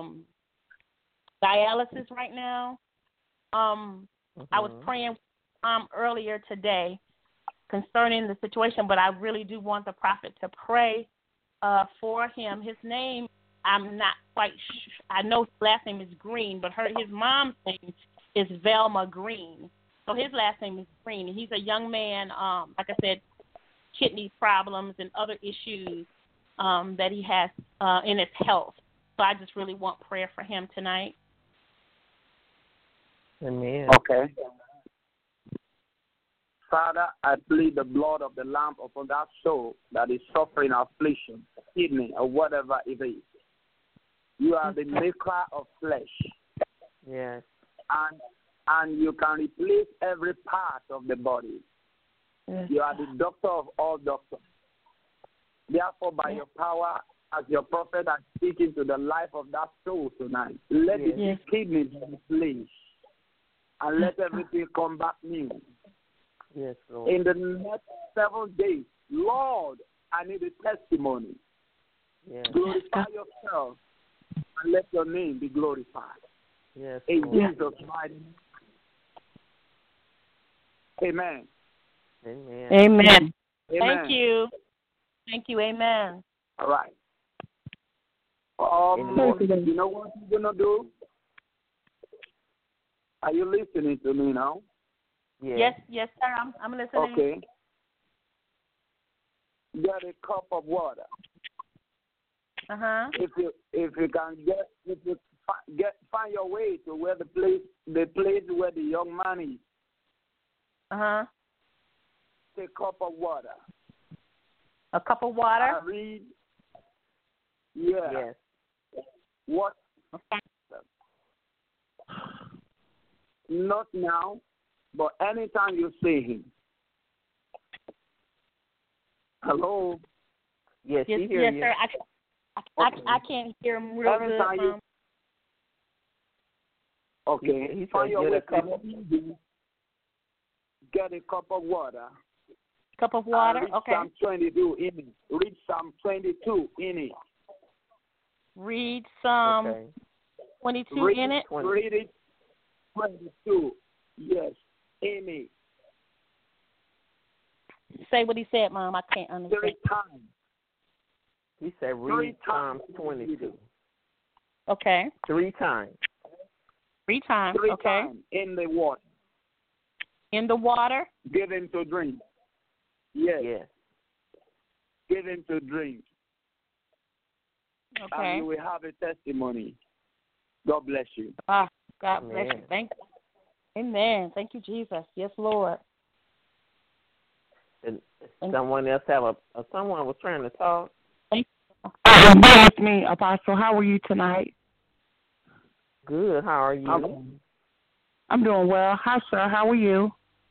dialysis right now. I was praying earlier today concerning the situation, but I really do want the prophet to pray for him. His name, I'm not quite sure. I know his last name is Green, but his mom's name is Velma Green. So his last name is Green. And he's a young man, like I said, kidney problems and other issues that he has in his health. So I just really want prayer for him tonight. Amen. Okay. Father, I plead the blood of the Lamb upon that soul that is suffering affliction, kidney, or whatever it is. You are the maker of flesh. Yes. And you can replace every part of the body. Yes. You are the doctor of all doctors. Therefore, by your power, as your prophet, I'm speaking to the life of that soul tonight. Let the kidneys be replaced, and let everything come back new. Yes, Lord. In the next 7 days, Lord, I need a testimony. Yes. Glorify yourself and let your name be glorified. Yes. In Lord. Jesus' mighty name. Amen. Amen. Amen. Amen. Thank you. Thank you. Amen. All right. You know what you're going to do? Are you listening to me now? Yes. Yes, sir. I'm listening. Okay. Get a cup of water. If you can find your way to where the place where the young man is. Take a cup of water. A cup of water. I read. Yeah. Yes. What? Not now, but anytime you see him. Hello. Yes, yes, he hear yes, you. sir. I can't hear him real anytime good. Okay. He Find your get way a cup. Get a cup of water. Cup of water. Read Okay. Psalm 22 in it. Read Psalm 22 in it. Read Psalm 22 in it. Read it. 22. Yes. In it. Say what he said, Mom. I can't understand. 3 times. He said read Psalm 22. Okay. 3 times. 3 times. 3 okay. times in the water. In the water. Give him to drink. Yes. Yes. Give him to drink. Okay. And you will have a testimony. God bless you. God Amen. bless you. Thank you. Amen. Thank you, Jesus. Yes, Lord. And someone else someone was trying to talk. That was me, Apostle. How are you tonight? Good. How are you? I'm doing well. Hi, sir. How are you?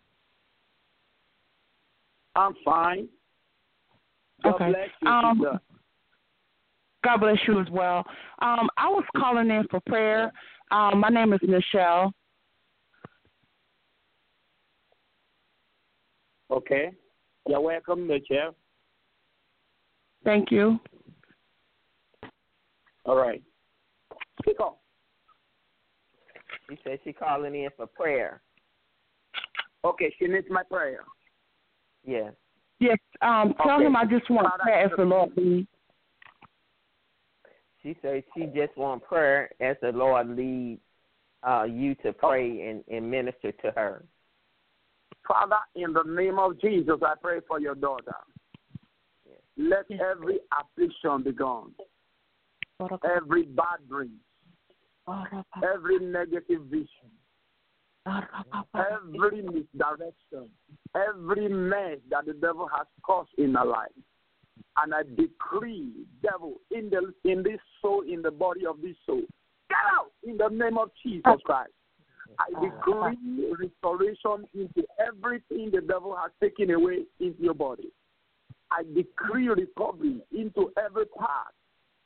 I'm fine. God Okay. bless you, sister. God bless you as well. I was calling in for prayer. My name is Michelle. Okay. You're welcome, Michelle. Thank you. All right. Speak on. She said she calling in for prayer. Okay, she needs my prayer. Yes. Yes. Tell him I just want prayer as the Lord leads. She said she just want prayer as the Lord leads you to pray and minister to her. Father, in the name of Jesus, I pray for your daughter. Yes. Let every affliction be gone. Every bad dream. Every negative vision. Every misdirection. Every mess that the devil has caused in her life. And I decree, devil, in this soul, in the body of this soul, get out in the name of Jesus Christ. I decree restoration into everything the devil has taken away into your body. I decree recovery into every part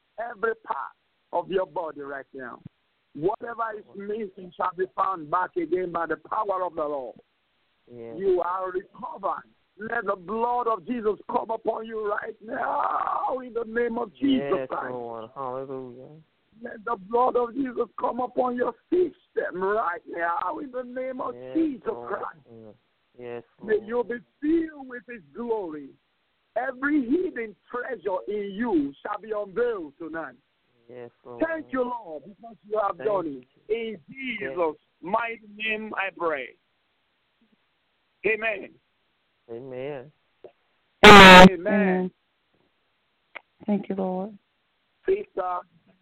of your body right now. Whatever is missing shall be found back again by the power of the Lord. Yes. You are recovered. Let the blood of Jesus come upon you right now in the name of Jesus Christ. Lord. Hallelujah. Let the blood of Jesus come upon your system right now in the name of Jesus Christ. Yes, May you be filled with His glory. Every hidden treasure in you shall be unveiled tonight. Yes, Lord. Thank you, Lord, because you have done it. In Jesus' mighty name I pray. Amen. Amen. Amen. Thank you, Lord. Sister.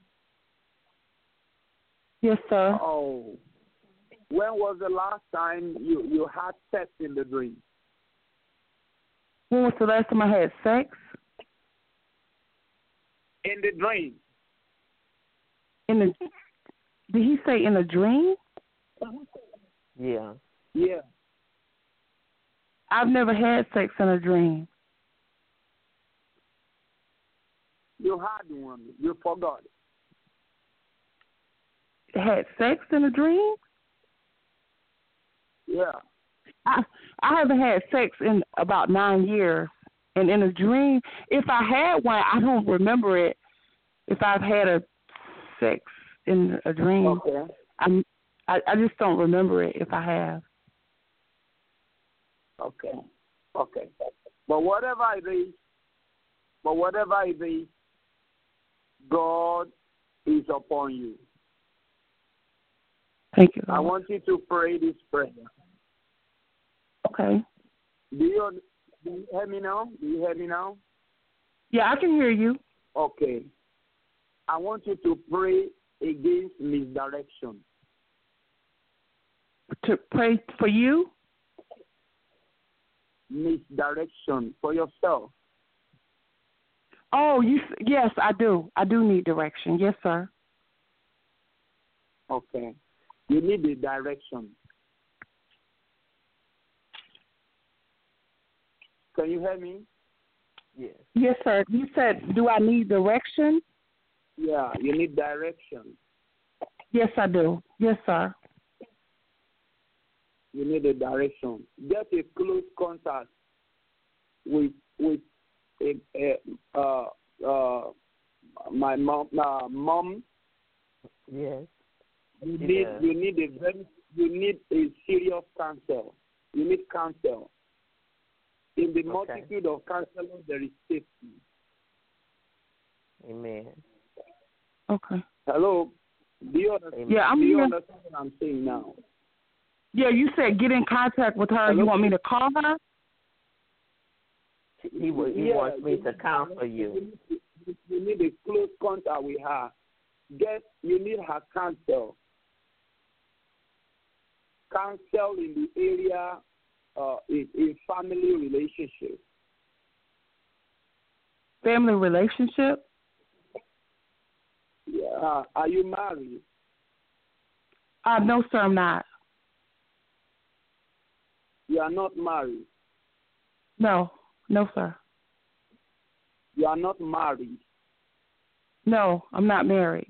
Yes, sir. Oh, when was the last time you had sex in the dream? When was the last time I had sex? In the dream. Did he say in a dream? Yeah. Yeah. I've never had sex in a dream. You had one. You forgot it. Had sex in a dream? Yeah. I haven't had sex in about 9 years. And in a dream, if I had one, I don't remember it. If I've had a sex in a dream, Okay. I just don't remember it if I have. Okay. Okay. But whatever it is, God is upon you. Thank you, I Lord. want you to pray this prayer. Okay. Do you hear me now? Do you hear me now? Yeah, I can hear you. Okay. I want you to pray against misdirection. To pray for you? Misdirection for yourself. Oh, yes, I do. I do need direction. Yes, sir. Okay. You need a direction. Can you hear me? Yes. Yes, sir. You said, do I need direction? Yeah, you need direction. Yes, I do. Yes, sir. You need a direction. Get a close contact with my mom. Yes. You need a serious counsel. You need counsel. In the multitude of counselors, there is safety. Amen. Okay. Hello. Do you understand? Yeah, do you understand what I'm saying now? Yeah, you said get in contact with her. Hello? You want me to call her? He wants me to counsel you. You need a close contact with her. You need her counsel. Counsel in the area in family relationship. Family relationship? Yeah. Are you married? No, sir, I'm not. You are not married. No, sir. You are not married. No, I'm not married.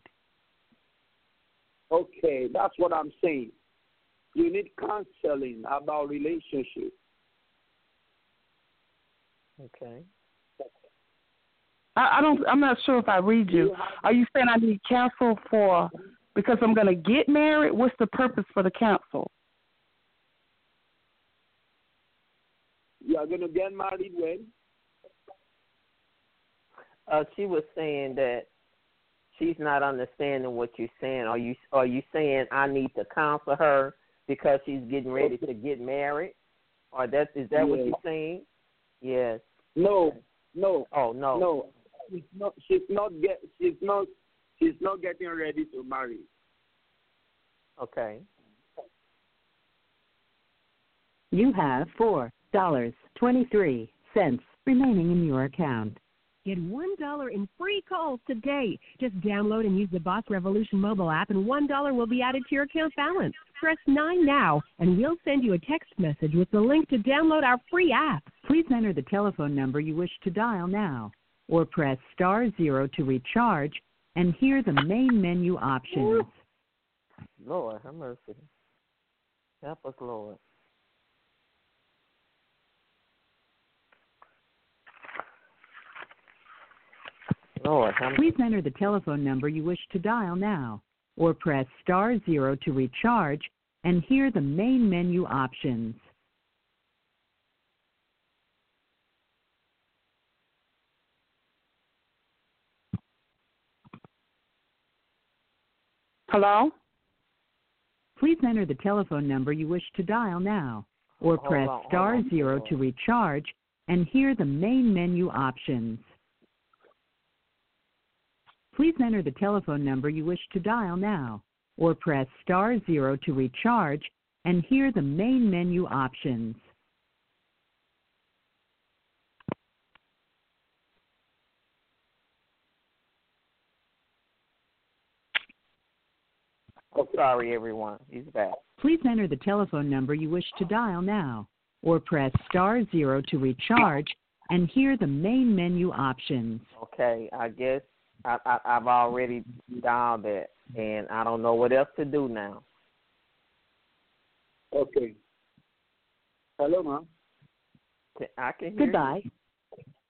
Okay, that's what I'm saying. You need counseling about relationship. Okay. I'm not sure if I read you. Are you saying I need counsel because I'm going to get married? What's the purpose for the counsel? You are going to get married when? She was saying that she's not understanding what you're saying. Are you saying I need to counsel her because she's getting ready to get married? Or is that what you're saying? Yes. No. Oh no. No. She's not getting ready to marry. Okay. You have $4.23 remaining in your account. Get $1 in free calls today. Just download and use the Boss Revolution mobile app, and $1 will be added to your account balance. Press 9 now, and we'll send you a text message with the link to download our free app. Please enter the telephone number you wish to dial now, or press *0 to recharge, and hear the main menu options. Lord, have mercy. Help us, Lord. Lord, please enter the telephone number you wish to dial now, or press *0 to recharge, and hear the main menu options. Hello? Please enter the telephone number you wish to dial now, or press *0 to recharge, and hear the main menu options. Please enter the telephone number you wish to dial now, or press *0 to recharge, and hear the main menu options. Oh, sorry, everyone. He's back. Please enter the telephone number you wish to dial now, or press *0 to recharge, and hear the main menu options. Okay, I guess I've already dialed it, and I don't know what else to do now. Okay. Hello, ma'am. I can hear Goodbye. you.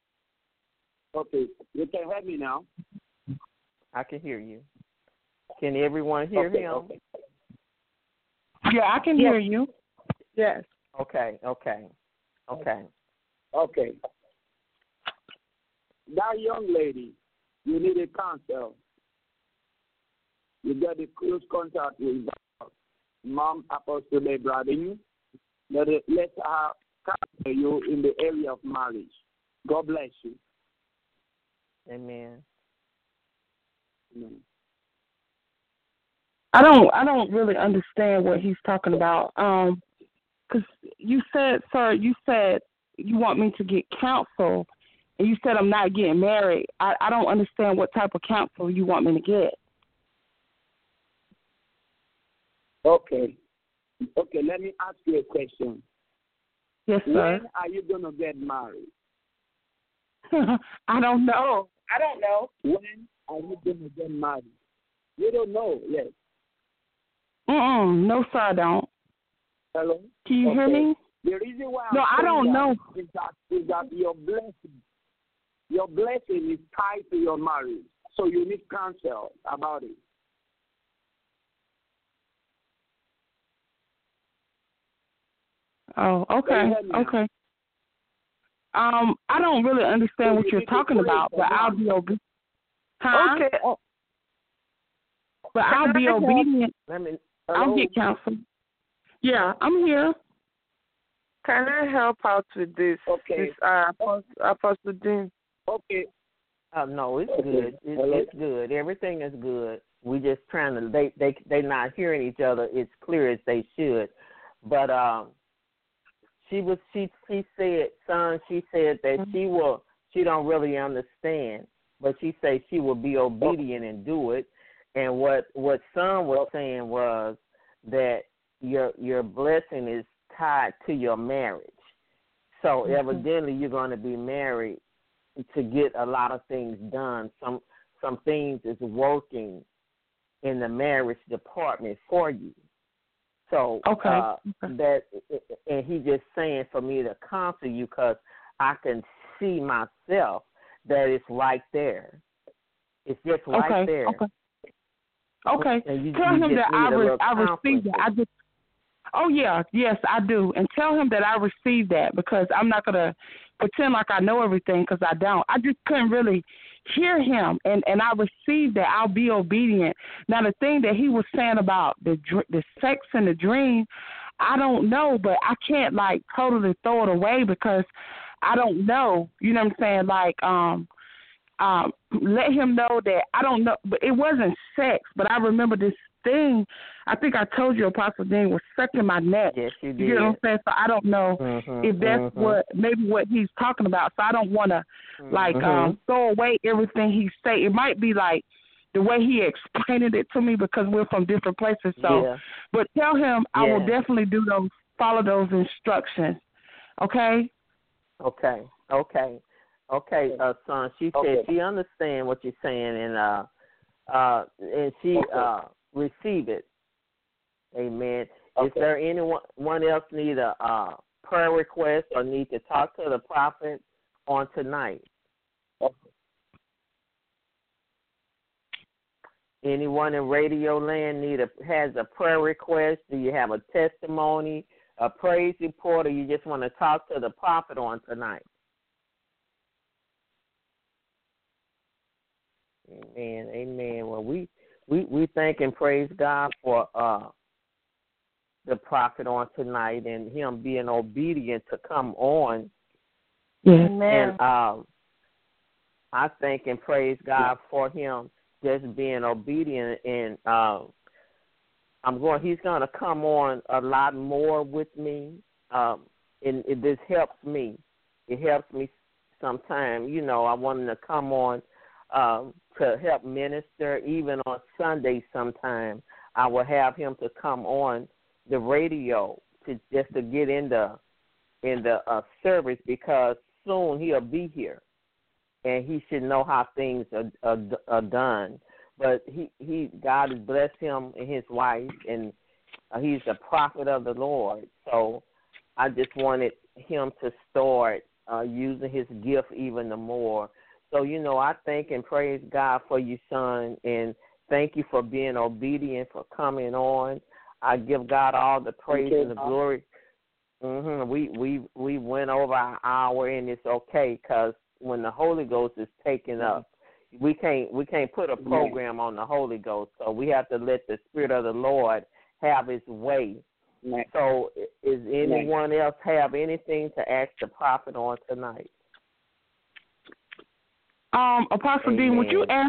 Okay, you can hear me now? I can hear you. Can everyone hear him? Okay. Yeah, I can hear you. Yes. Okay. That young lady, you need a counsel. You get a close contact with Mom Apostle Abraham. Let her counsel you in the area of marriage. God bless you. Amen. I don't really understand what he's talking about. Because you said, sir, you want me to get counsel, and you said I'm not getting married. I don't understand what type of counsel you want me to get. Okay, let me ask you a question. Yes, sir. When are you going to get married? I don't know. When are you going to get married? You don't know yet. No, sir, I don't. Hello? Can you hear me? The reason why I don't know. Is that your blessing is tied to your marriage. So you need counsel about it. Oh, okay. I don't really understand what you're talking about, but I'll be obedient. Huh? Okay. But I'll be obedient. I'll get counsel. Yeah, I'm here. Can I help out with this? Okay. Apostle Dean. Okay. No, it's good. It's good. Everything is good. We just trying to. They not hearing each other. It's clear as they should, but She said, son, she said that she don't really understand, but she said she will be obedient and do it. And what son was saying was that your blessing is tied to your marriage. So evidently you're going to be married to get a lot of things done. Some things is working in the marriage department for you. So that, and he just saying for me to counsel you because I can see myself that it's right there. It's just right there. Okay. Tell him that I received that. Yes, I do. And tell him that I received that because I'm not going to pretend like I know everything because I don't. I just couldn't really hear him, and I received that. I'll be obedient. Now, the thing that he was saying about the sex and the dream, I don't know, but I can't, like, totally throw it away because I don't know. You know what I'm saying? Like, let him know that I don't know. But it wasn't sex, but I remember this thing. I think I told you Apostle Dean was sucking my neck. Yes, you did. You know what I'm saying? So I don't know if that's what he's talking about. So I don't want to throw away everything he say. It might be like the way he explained it to me because we're from different places. So, but tell him I will definitely follow those instructions. Okay. Okay, son. She said she understands what you're saying, and she receive it. Amen. Is there anyone else need a prayer request or need to talk to the prophet on tonight? Anyone in Radio Land has a prayer request? Do you have a testimony, a praise report, or you just want to talk to the prophet on tonight? Amen. Well, we thank and praise God for the prophet on tonight and him being obedient to come on. Amen. And I thank and praise God for him just being obedient. And he's going to come on a lot more with me. And this helps me. It helps me sometimes. You know, I want him to come on to help minister. Even on Sunday sometime, I will have him to come on the radio to get in the service because soon he'll be here and he should know how things are done. But God has blessed him and his wife, and he's a prophet of the Lord. So I just wanted him to start using his gift even the more So, I thank and praise God for you, son, and thank you for being obedient, for coming on. I give God all the praise and the glory. We went over our hour, and it's okay, because when the Holy Ghost is taken up, we can't put a program on the Holy Ghost. So we have to let the Spirit of the Lord have His way. So, is anyone else have anything to ask the prophet on tonight? Apostle Amen. Dean, would you ask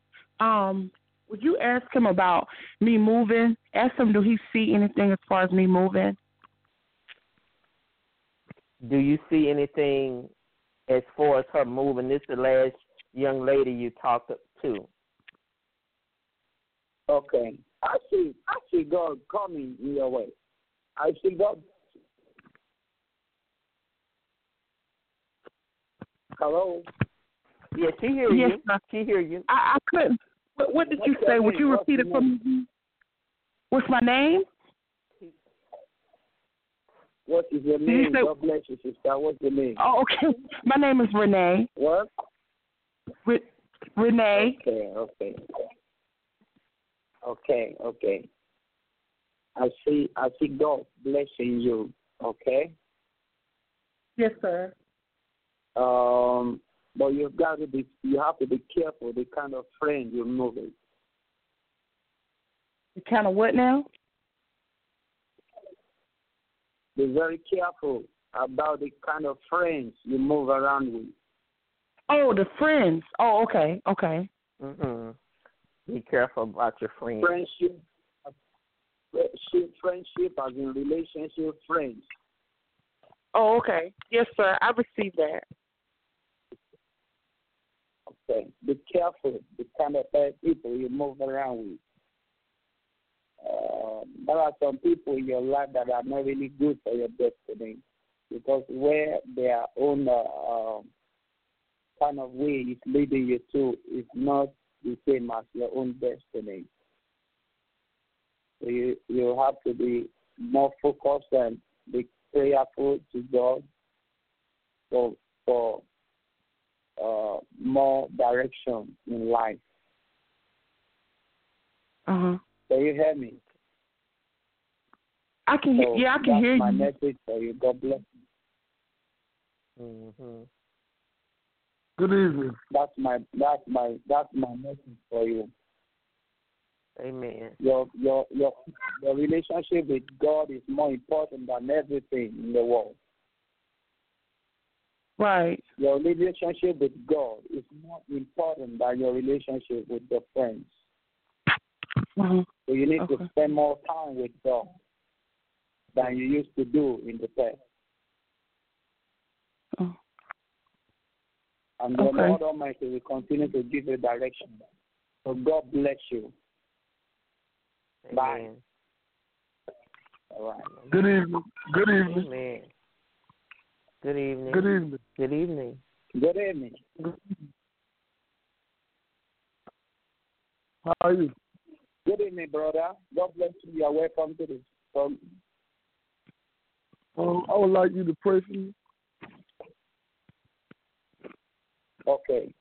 him about me moving? Ask him, do he see anything as far as me moving? Do you see anything as far as her moving? This is the last young lady you talked to. Okay. I see God coming in your way. I see God. Hello? Yes, she hear you. Sir. She hear you. I couldn't. What did you say? Would you repeat it for me? What's my name? What is your name? God bless you, sister. What's your name? Oh, okay. My name is Renee. What? Renee. Okay. I see God blessing you. Okay. Yes, sir. But you have to be careful the kind of friend you're moving. The kind of what now? Be very careful about the kind of friends you move around with. Oh, the friends. Oh, okay. Be careful about your friends. Friendship as in relationship, friends. Oh, okay. Yes, sir. I received that. Okay. Be careful the kind of people you move around with. There are some people in your life that are not really good for your destiny, because where their own kind of way is leading you to is not the same as your own destiny. So you have to be more focused and be prayerful to God for more direction in life. Uh-huh. So you hear me? I can hear you. That's my message for you. God bless you. Mm-hmm. Good evening. That's my message for you. Amen. Your relationship with God is more important than everything in the world. Right. Your relationship with God is more important than your relationship with your friends. Uh-huh. So you need to spend more time with God than you used to do in the past. Oh. And the Lord Almighty will continue to give you direction. So God bless you. Amen. Bye. All right. Good evening. Good evening. Amen. Good evening. Good evening. Good evening. Good evening. How are you? Good evening, brother. God bless you. You are welcome to this. I would like you to pray for me. Okay.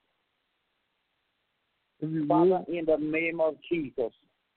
Father, in the name of Jesus,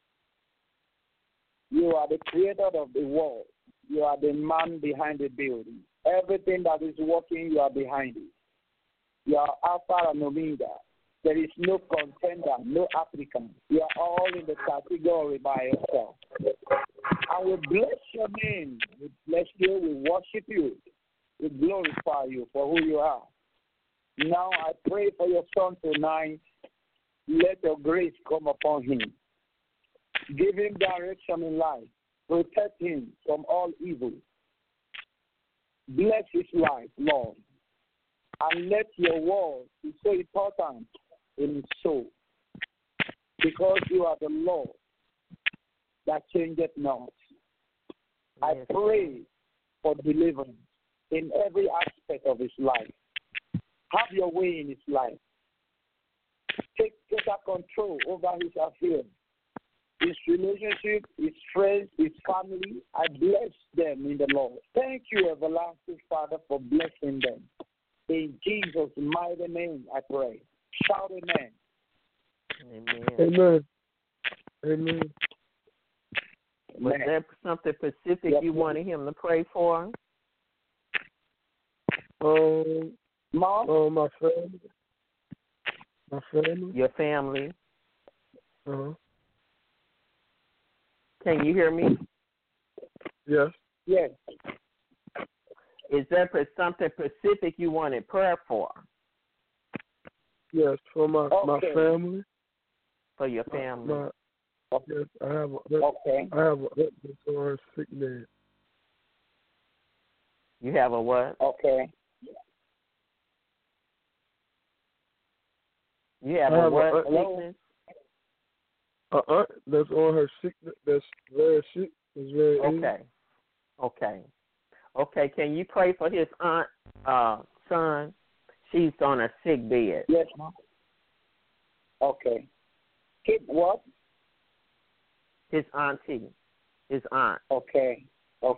you are the creator of the world. You are the man behind the building. Everything that is working, you are behind it. You are Alpha and Omega. There is no contender, no applicant. You are all in the category by yourself. And we bless your name. We bless you. We worship you. We glorify you for who you are. Now I pray for your son tonight. Let your grace come upon him. Give him direction in life. Protect him from all evil. Bless his life, Lord. And let your word be so important in his soul. Because you are the Lord that changeth not. I pray for deliverance in every aspect of his life. Have your way in his life. Take total control over his affairs, his relationship, his friends, his family. I bless them in the Lord. Thank you, everlasting Father, for blessing them. In Jesus' mighty name, I pray. Shout amen. Amen. Amen. Was there something specific you wanted him to pray for? My family. My family. Your family. Uh-huh. Can you hear me? Yes. Yes. Is there something specific you wanted prayer for? Yes, for my family. For your family. Yes, I have a sick man. You have a what? Okay. You have a what sickness? That's on her sickness. That's very sick. That's very Okay. Can you pray for his aunt, son? She's on a sick bed. Yes, ma'am. Okay. Keep what? His auntie. His aunt. Okay. So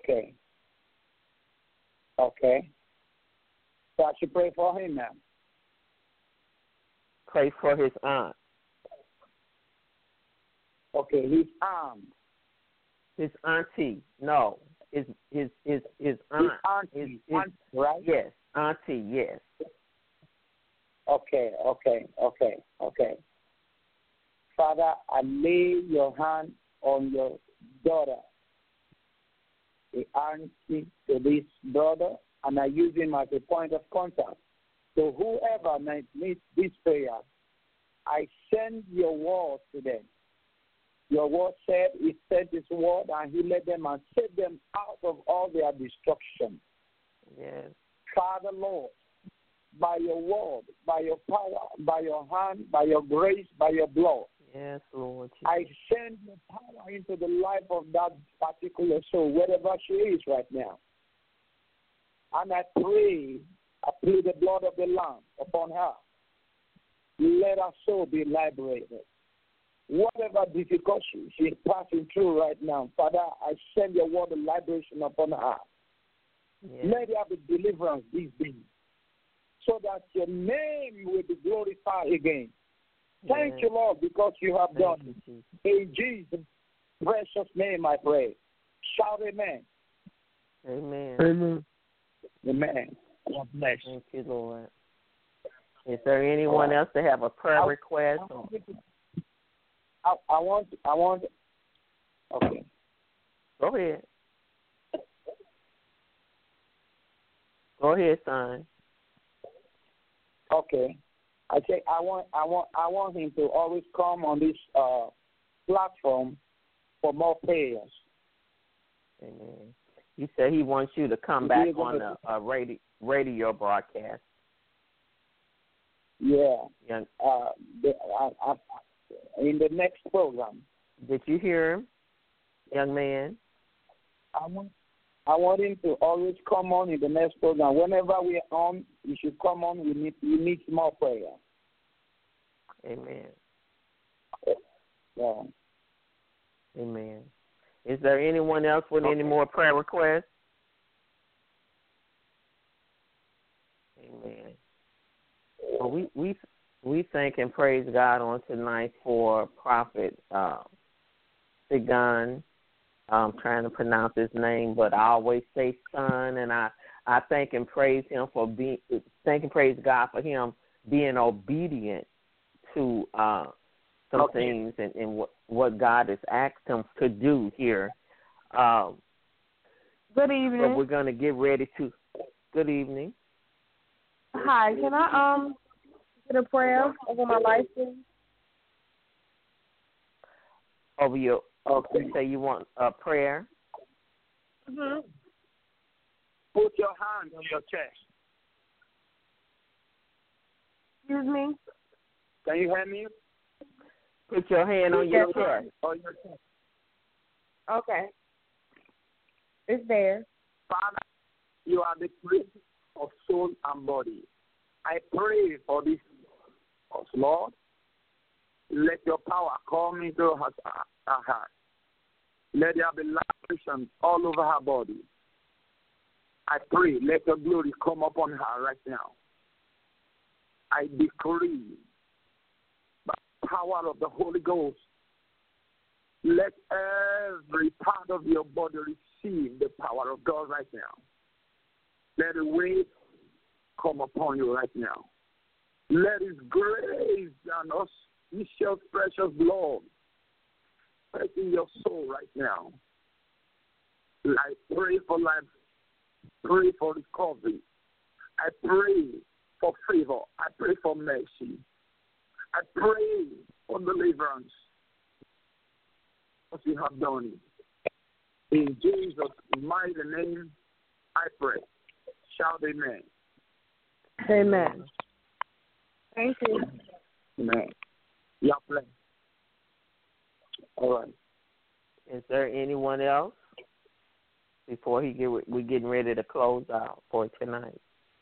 I should pray for him now. Pray for his aunt. Okay, his aunt. His auntie. No. His aunt. His auntie. Aunt, right? Yes. Auntie, yes. Okay. Father, I lay your hand on your daughter, the auntie to this brother, and I use him as a point of contact. So whoever needs this prayer, I send your word to them. Your word said, he said this word, and he led them and saved them out of all their destruction. Yes. Father, Lord, by your word, by your power, by your hand, by your grace, by your blood, yes, Lord. I send your power into the life of that particular soul, wherever she is right now. And I plead the blood of the Lamb upon her. Let her soul be liberated. Whatever difficulty she is passing through right now, Father, I send your word of liberation upon her. Yes. Let there be deliverance this day, so that your name will be glorified again. Thank you, Lord, because you have done it. In Jesus' precious name I pray. Shout amen. Amen. Amen. God bless. Thank you, Lord. Is there anyone else that have a prayer request? I want. Okay. Go ahead. Go ahead, son. Okay. I say I want him to always come on this platform for more prayers. Amen. He said he wants you to come back on a radio broadcast. Yeah. In the next program. Did you hear him, young man? I want him to always come on in the next program. Whenever we're on, you should come on. We need more prayer. Amen. Yeah. Amen. Is there anyone else with any more prayer requests? Amen. Well, we thank and praise God on tonight for Prophet Sigan. I'm trying to pronounce his name, but I always say son, and I thank and praise him for praise God for him being obedient to some things and what God has asked him to do here. Good evening. So we're going to get ready to. Good evening. Hi, can I get a prayer over my life, please? Over your. Okay. Say you want a prayer. Mhm. Put your hand on your chest. Excuse me. Can you hear me? Put your hand on your chest. On your chest. Okay. It's there. Father, you are the Prince of soul and body. I pray for this, Lord. Let your power come into her heart. Let there be liberation all over her body. I pray, let your glory come upon her right now. I decree power of the Holy Ghost. Let every part of your body receive the power of God right now. Let a wave come upon you right now. Let His grace and us, His precious blood, right in your soul right now. I pray for life. Pray for recovery. I pray for favor. I pray for mercy. I pray for deliverance. As you have done. In Jesus' mighty name, I pray. Shout amen. Amen. Thank you. Amen. Yeah, play. All right. Is there anyone else before we're getting ready to close out for tonight?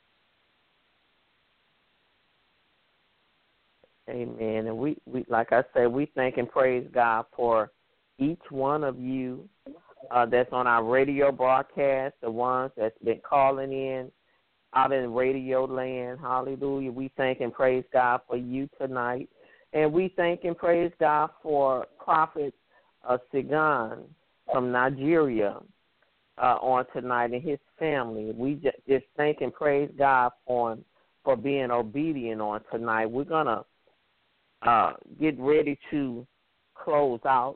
Amen. And we like I said, we thank and praise God for each one of you that's on our radio broadcast, the ones that's been calling in out in radio land. Hallelujah. We thank and praise God for you tonight. And we thank and praise God for Prophet Sigan from Nigeria on tonight and his family. We just thank and praise God for him for being obedient on tonight. We're going to get ready to close out.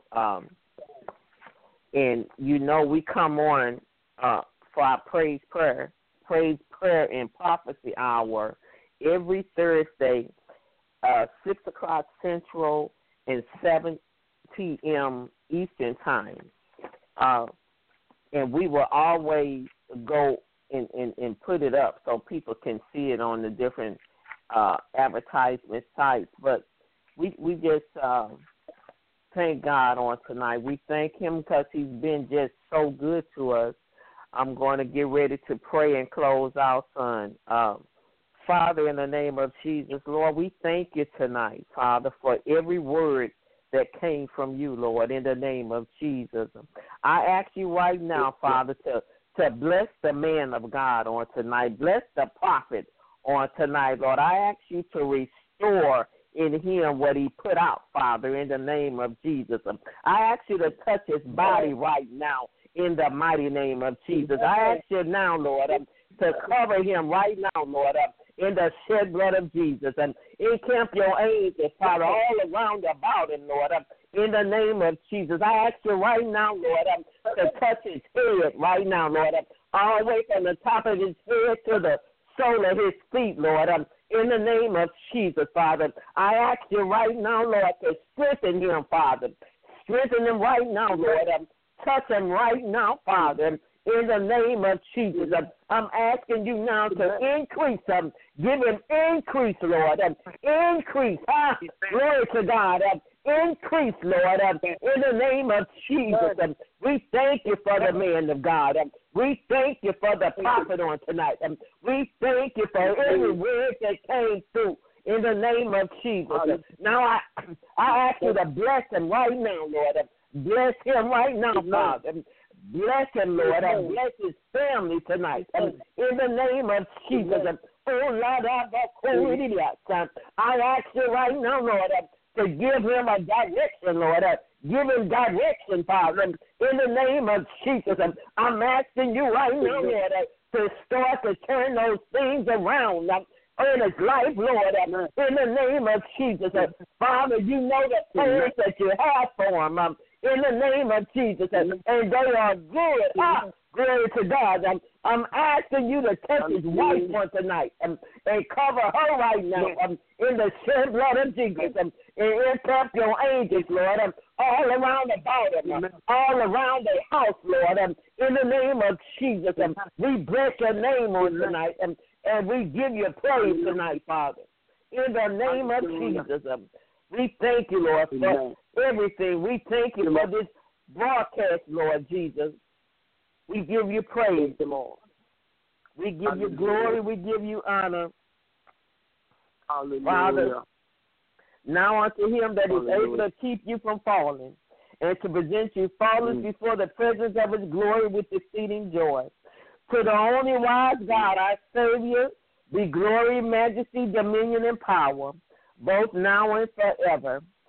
And, we come on for our praise prayer and prophecy hour every Thursday, 6 o'clock Central and 7 p.m. Eastern Time. And we will always go and put it up so people can see it on the different advertisement sites. But we just thank God on tonight. We thank Him because He's been just so good to us. I'm going to get ready to pray and close out, son. Father, in the name of Jesus, Lord, we thank you tonight, Father, for every word that came from you, Lord, in the name of Jesus. I ask you right now, Father, to bless the man of God on tonight. Bless the prophet on tonight, Lord. I ask you to restore in him what he put out, Father, in the name of Jesus. I ask you to touch his body right now in the mighty name of Jesus. I ask you now, Lord, to cover him right now, Lord, in the shed blood of Jesus. And encamp your angels, Father, all around about him, Lord, in the name of Jesus. I ask you right now, Lord, to touch his head right now, Lord, all the way from the top of his head to the sole of his feet, Lord, in the name of Jesus, Father. I ask you right now, Lord, to strengthen him, Father. Strengthen him right now, Lord. Touch him right now, Father, in the name of Jesus. I'm asking you now to increase him. Give him increase, Lord. Increase. Glory to God. Increase, Lord, in the name of Jesus. We thank you for the man of God. We thank you for the prophet on tonight. We thank you for every word that came through in the name of Jesus. Now I ask you to bless him right now, Lord. Bless him right now, Father. Bless him, Lord. Bless his family tonight. In the name of Jesus. I ask you right now, Lord, to give him a direction, Lord. Give him direction, Father. In the name of Jesus. I'm asking you right now, Lord, to start to turn those things around in his life, Lord, in the name of Jesus. Father, you know the plans that you have for him. In the name of Jesus, and they are good. Glory to God. I'm asking you to touch his wife on tonight and cover her right now in the shed blood of Jesus. And encamp your angels, Lord, all around about him, all around the house, Lord, in the name of Jesus. We bless your name on tonight, and we give you praise tonight, Father. In the name of Jesus. We thank you, Lord, for everything. We thank you for this broadcast, Lord Jesus. We give you praise, Lord. We give you glory. We give you honor. Hallelujah. Father, now unto him that is able to keep you from falling and to present you faultless before the presence of his glory with exceeding joy. To the only wise God, our Savior, be glory, majesty, dominion, and power, both now and forever.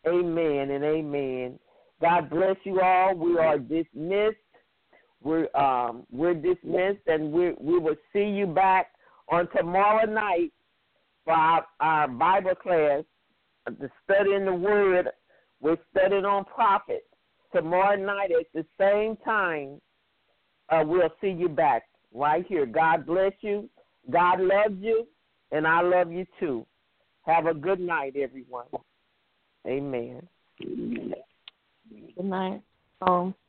Amen and amen. God bless you all. We are dismissed. We're dismissed, and we will see you back on tomorrow night for our Bible class, the study in the Word. We're studying on prophets. Tomorrow night at the same time, we'll see you back right here. God bless you. God loves you, and I love you too. Have a good night, everyone. Amen. Good night.